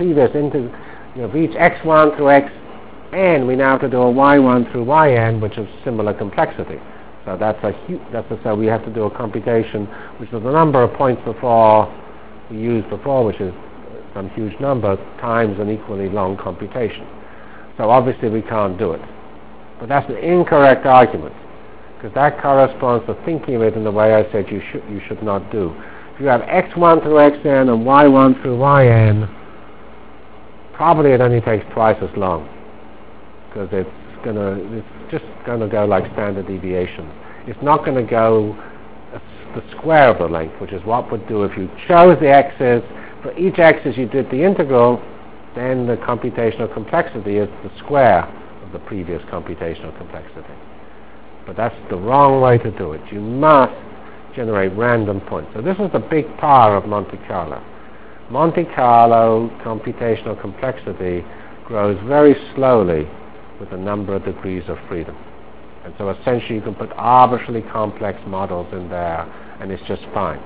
for each x1 through xn, we now have to do a y1 through yn, which is similar complexity. So so we have to do a computation which is the number of points we used before, which is some huge number, times an equally long computation. So obviously we can't do it. But that's an incorrect argument, because that corresponds to thinking of it in the way I said you should not do. If you have x1 through xn and y1 through yn, probably it only takes twice as long, because it's just going to go like standard deviation. It's not going to go the square of the length, which is what would do if you chose the x's. For each x's you did the integral, then the computational complexity is the square of the previous computational complexity. But that's the wrong way to do it. You must generate random points. So this is the big power of Monte Carlo. Monte Carlo computational complexity grows very slowly with a number of degrees of freedom. And so essentially you can put arbitrarily complex models in there and it's just fine.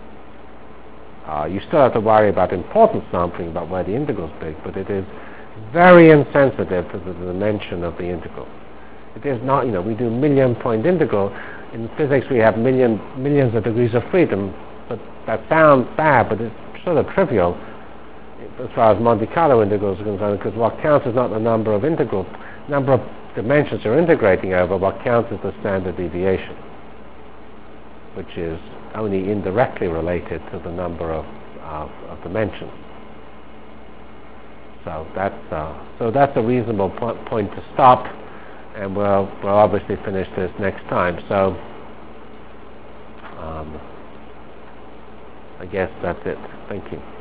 You still have to worry about importance sampling, about where the integral is big, but it is very insensitive to the dimension of the integral. It is not, we do million-point integral. In physics we have millions of degrees of freedom, but that sounds bad, but it's sort of trivial as far as Monte Carlo integrals are concerned, because what counts is not the number of dimensions you're integrating over. What counts is the standard deviation, which is only indirectly related to the number of dimensions. So that's a reasonable point to stop, and we'll obviously finish this next time. So I guess that's it. Thank you.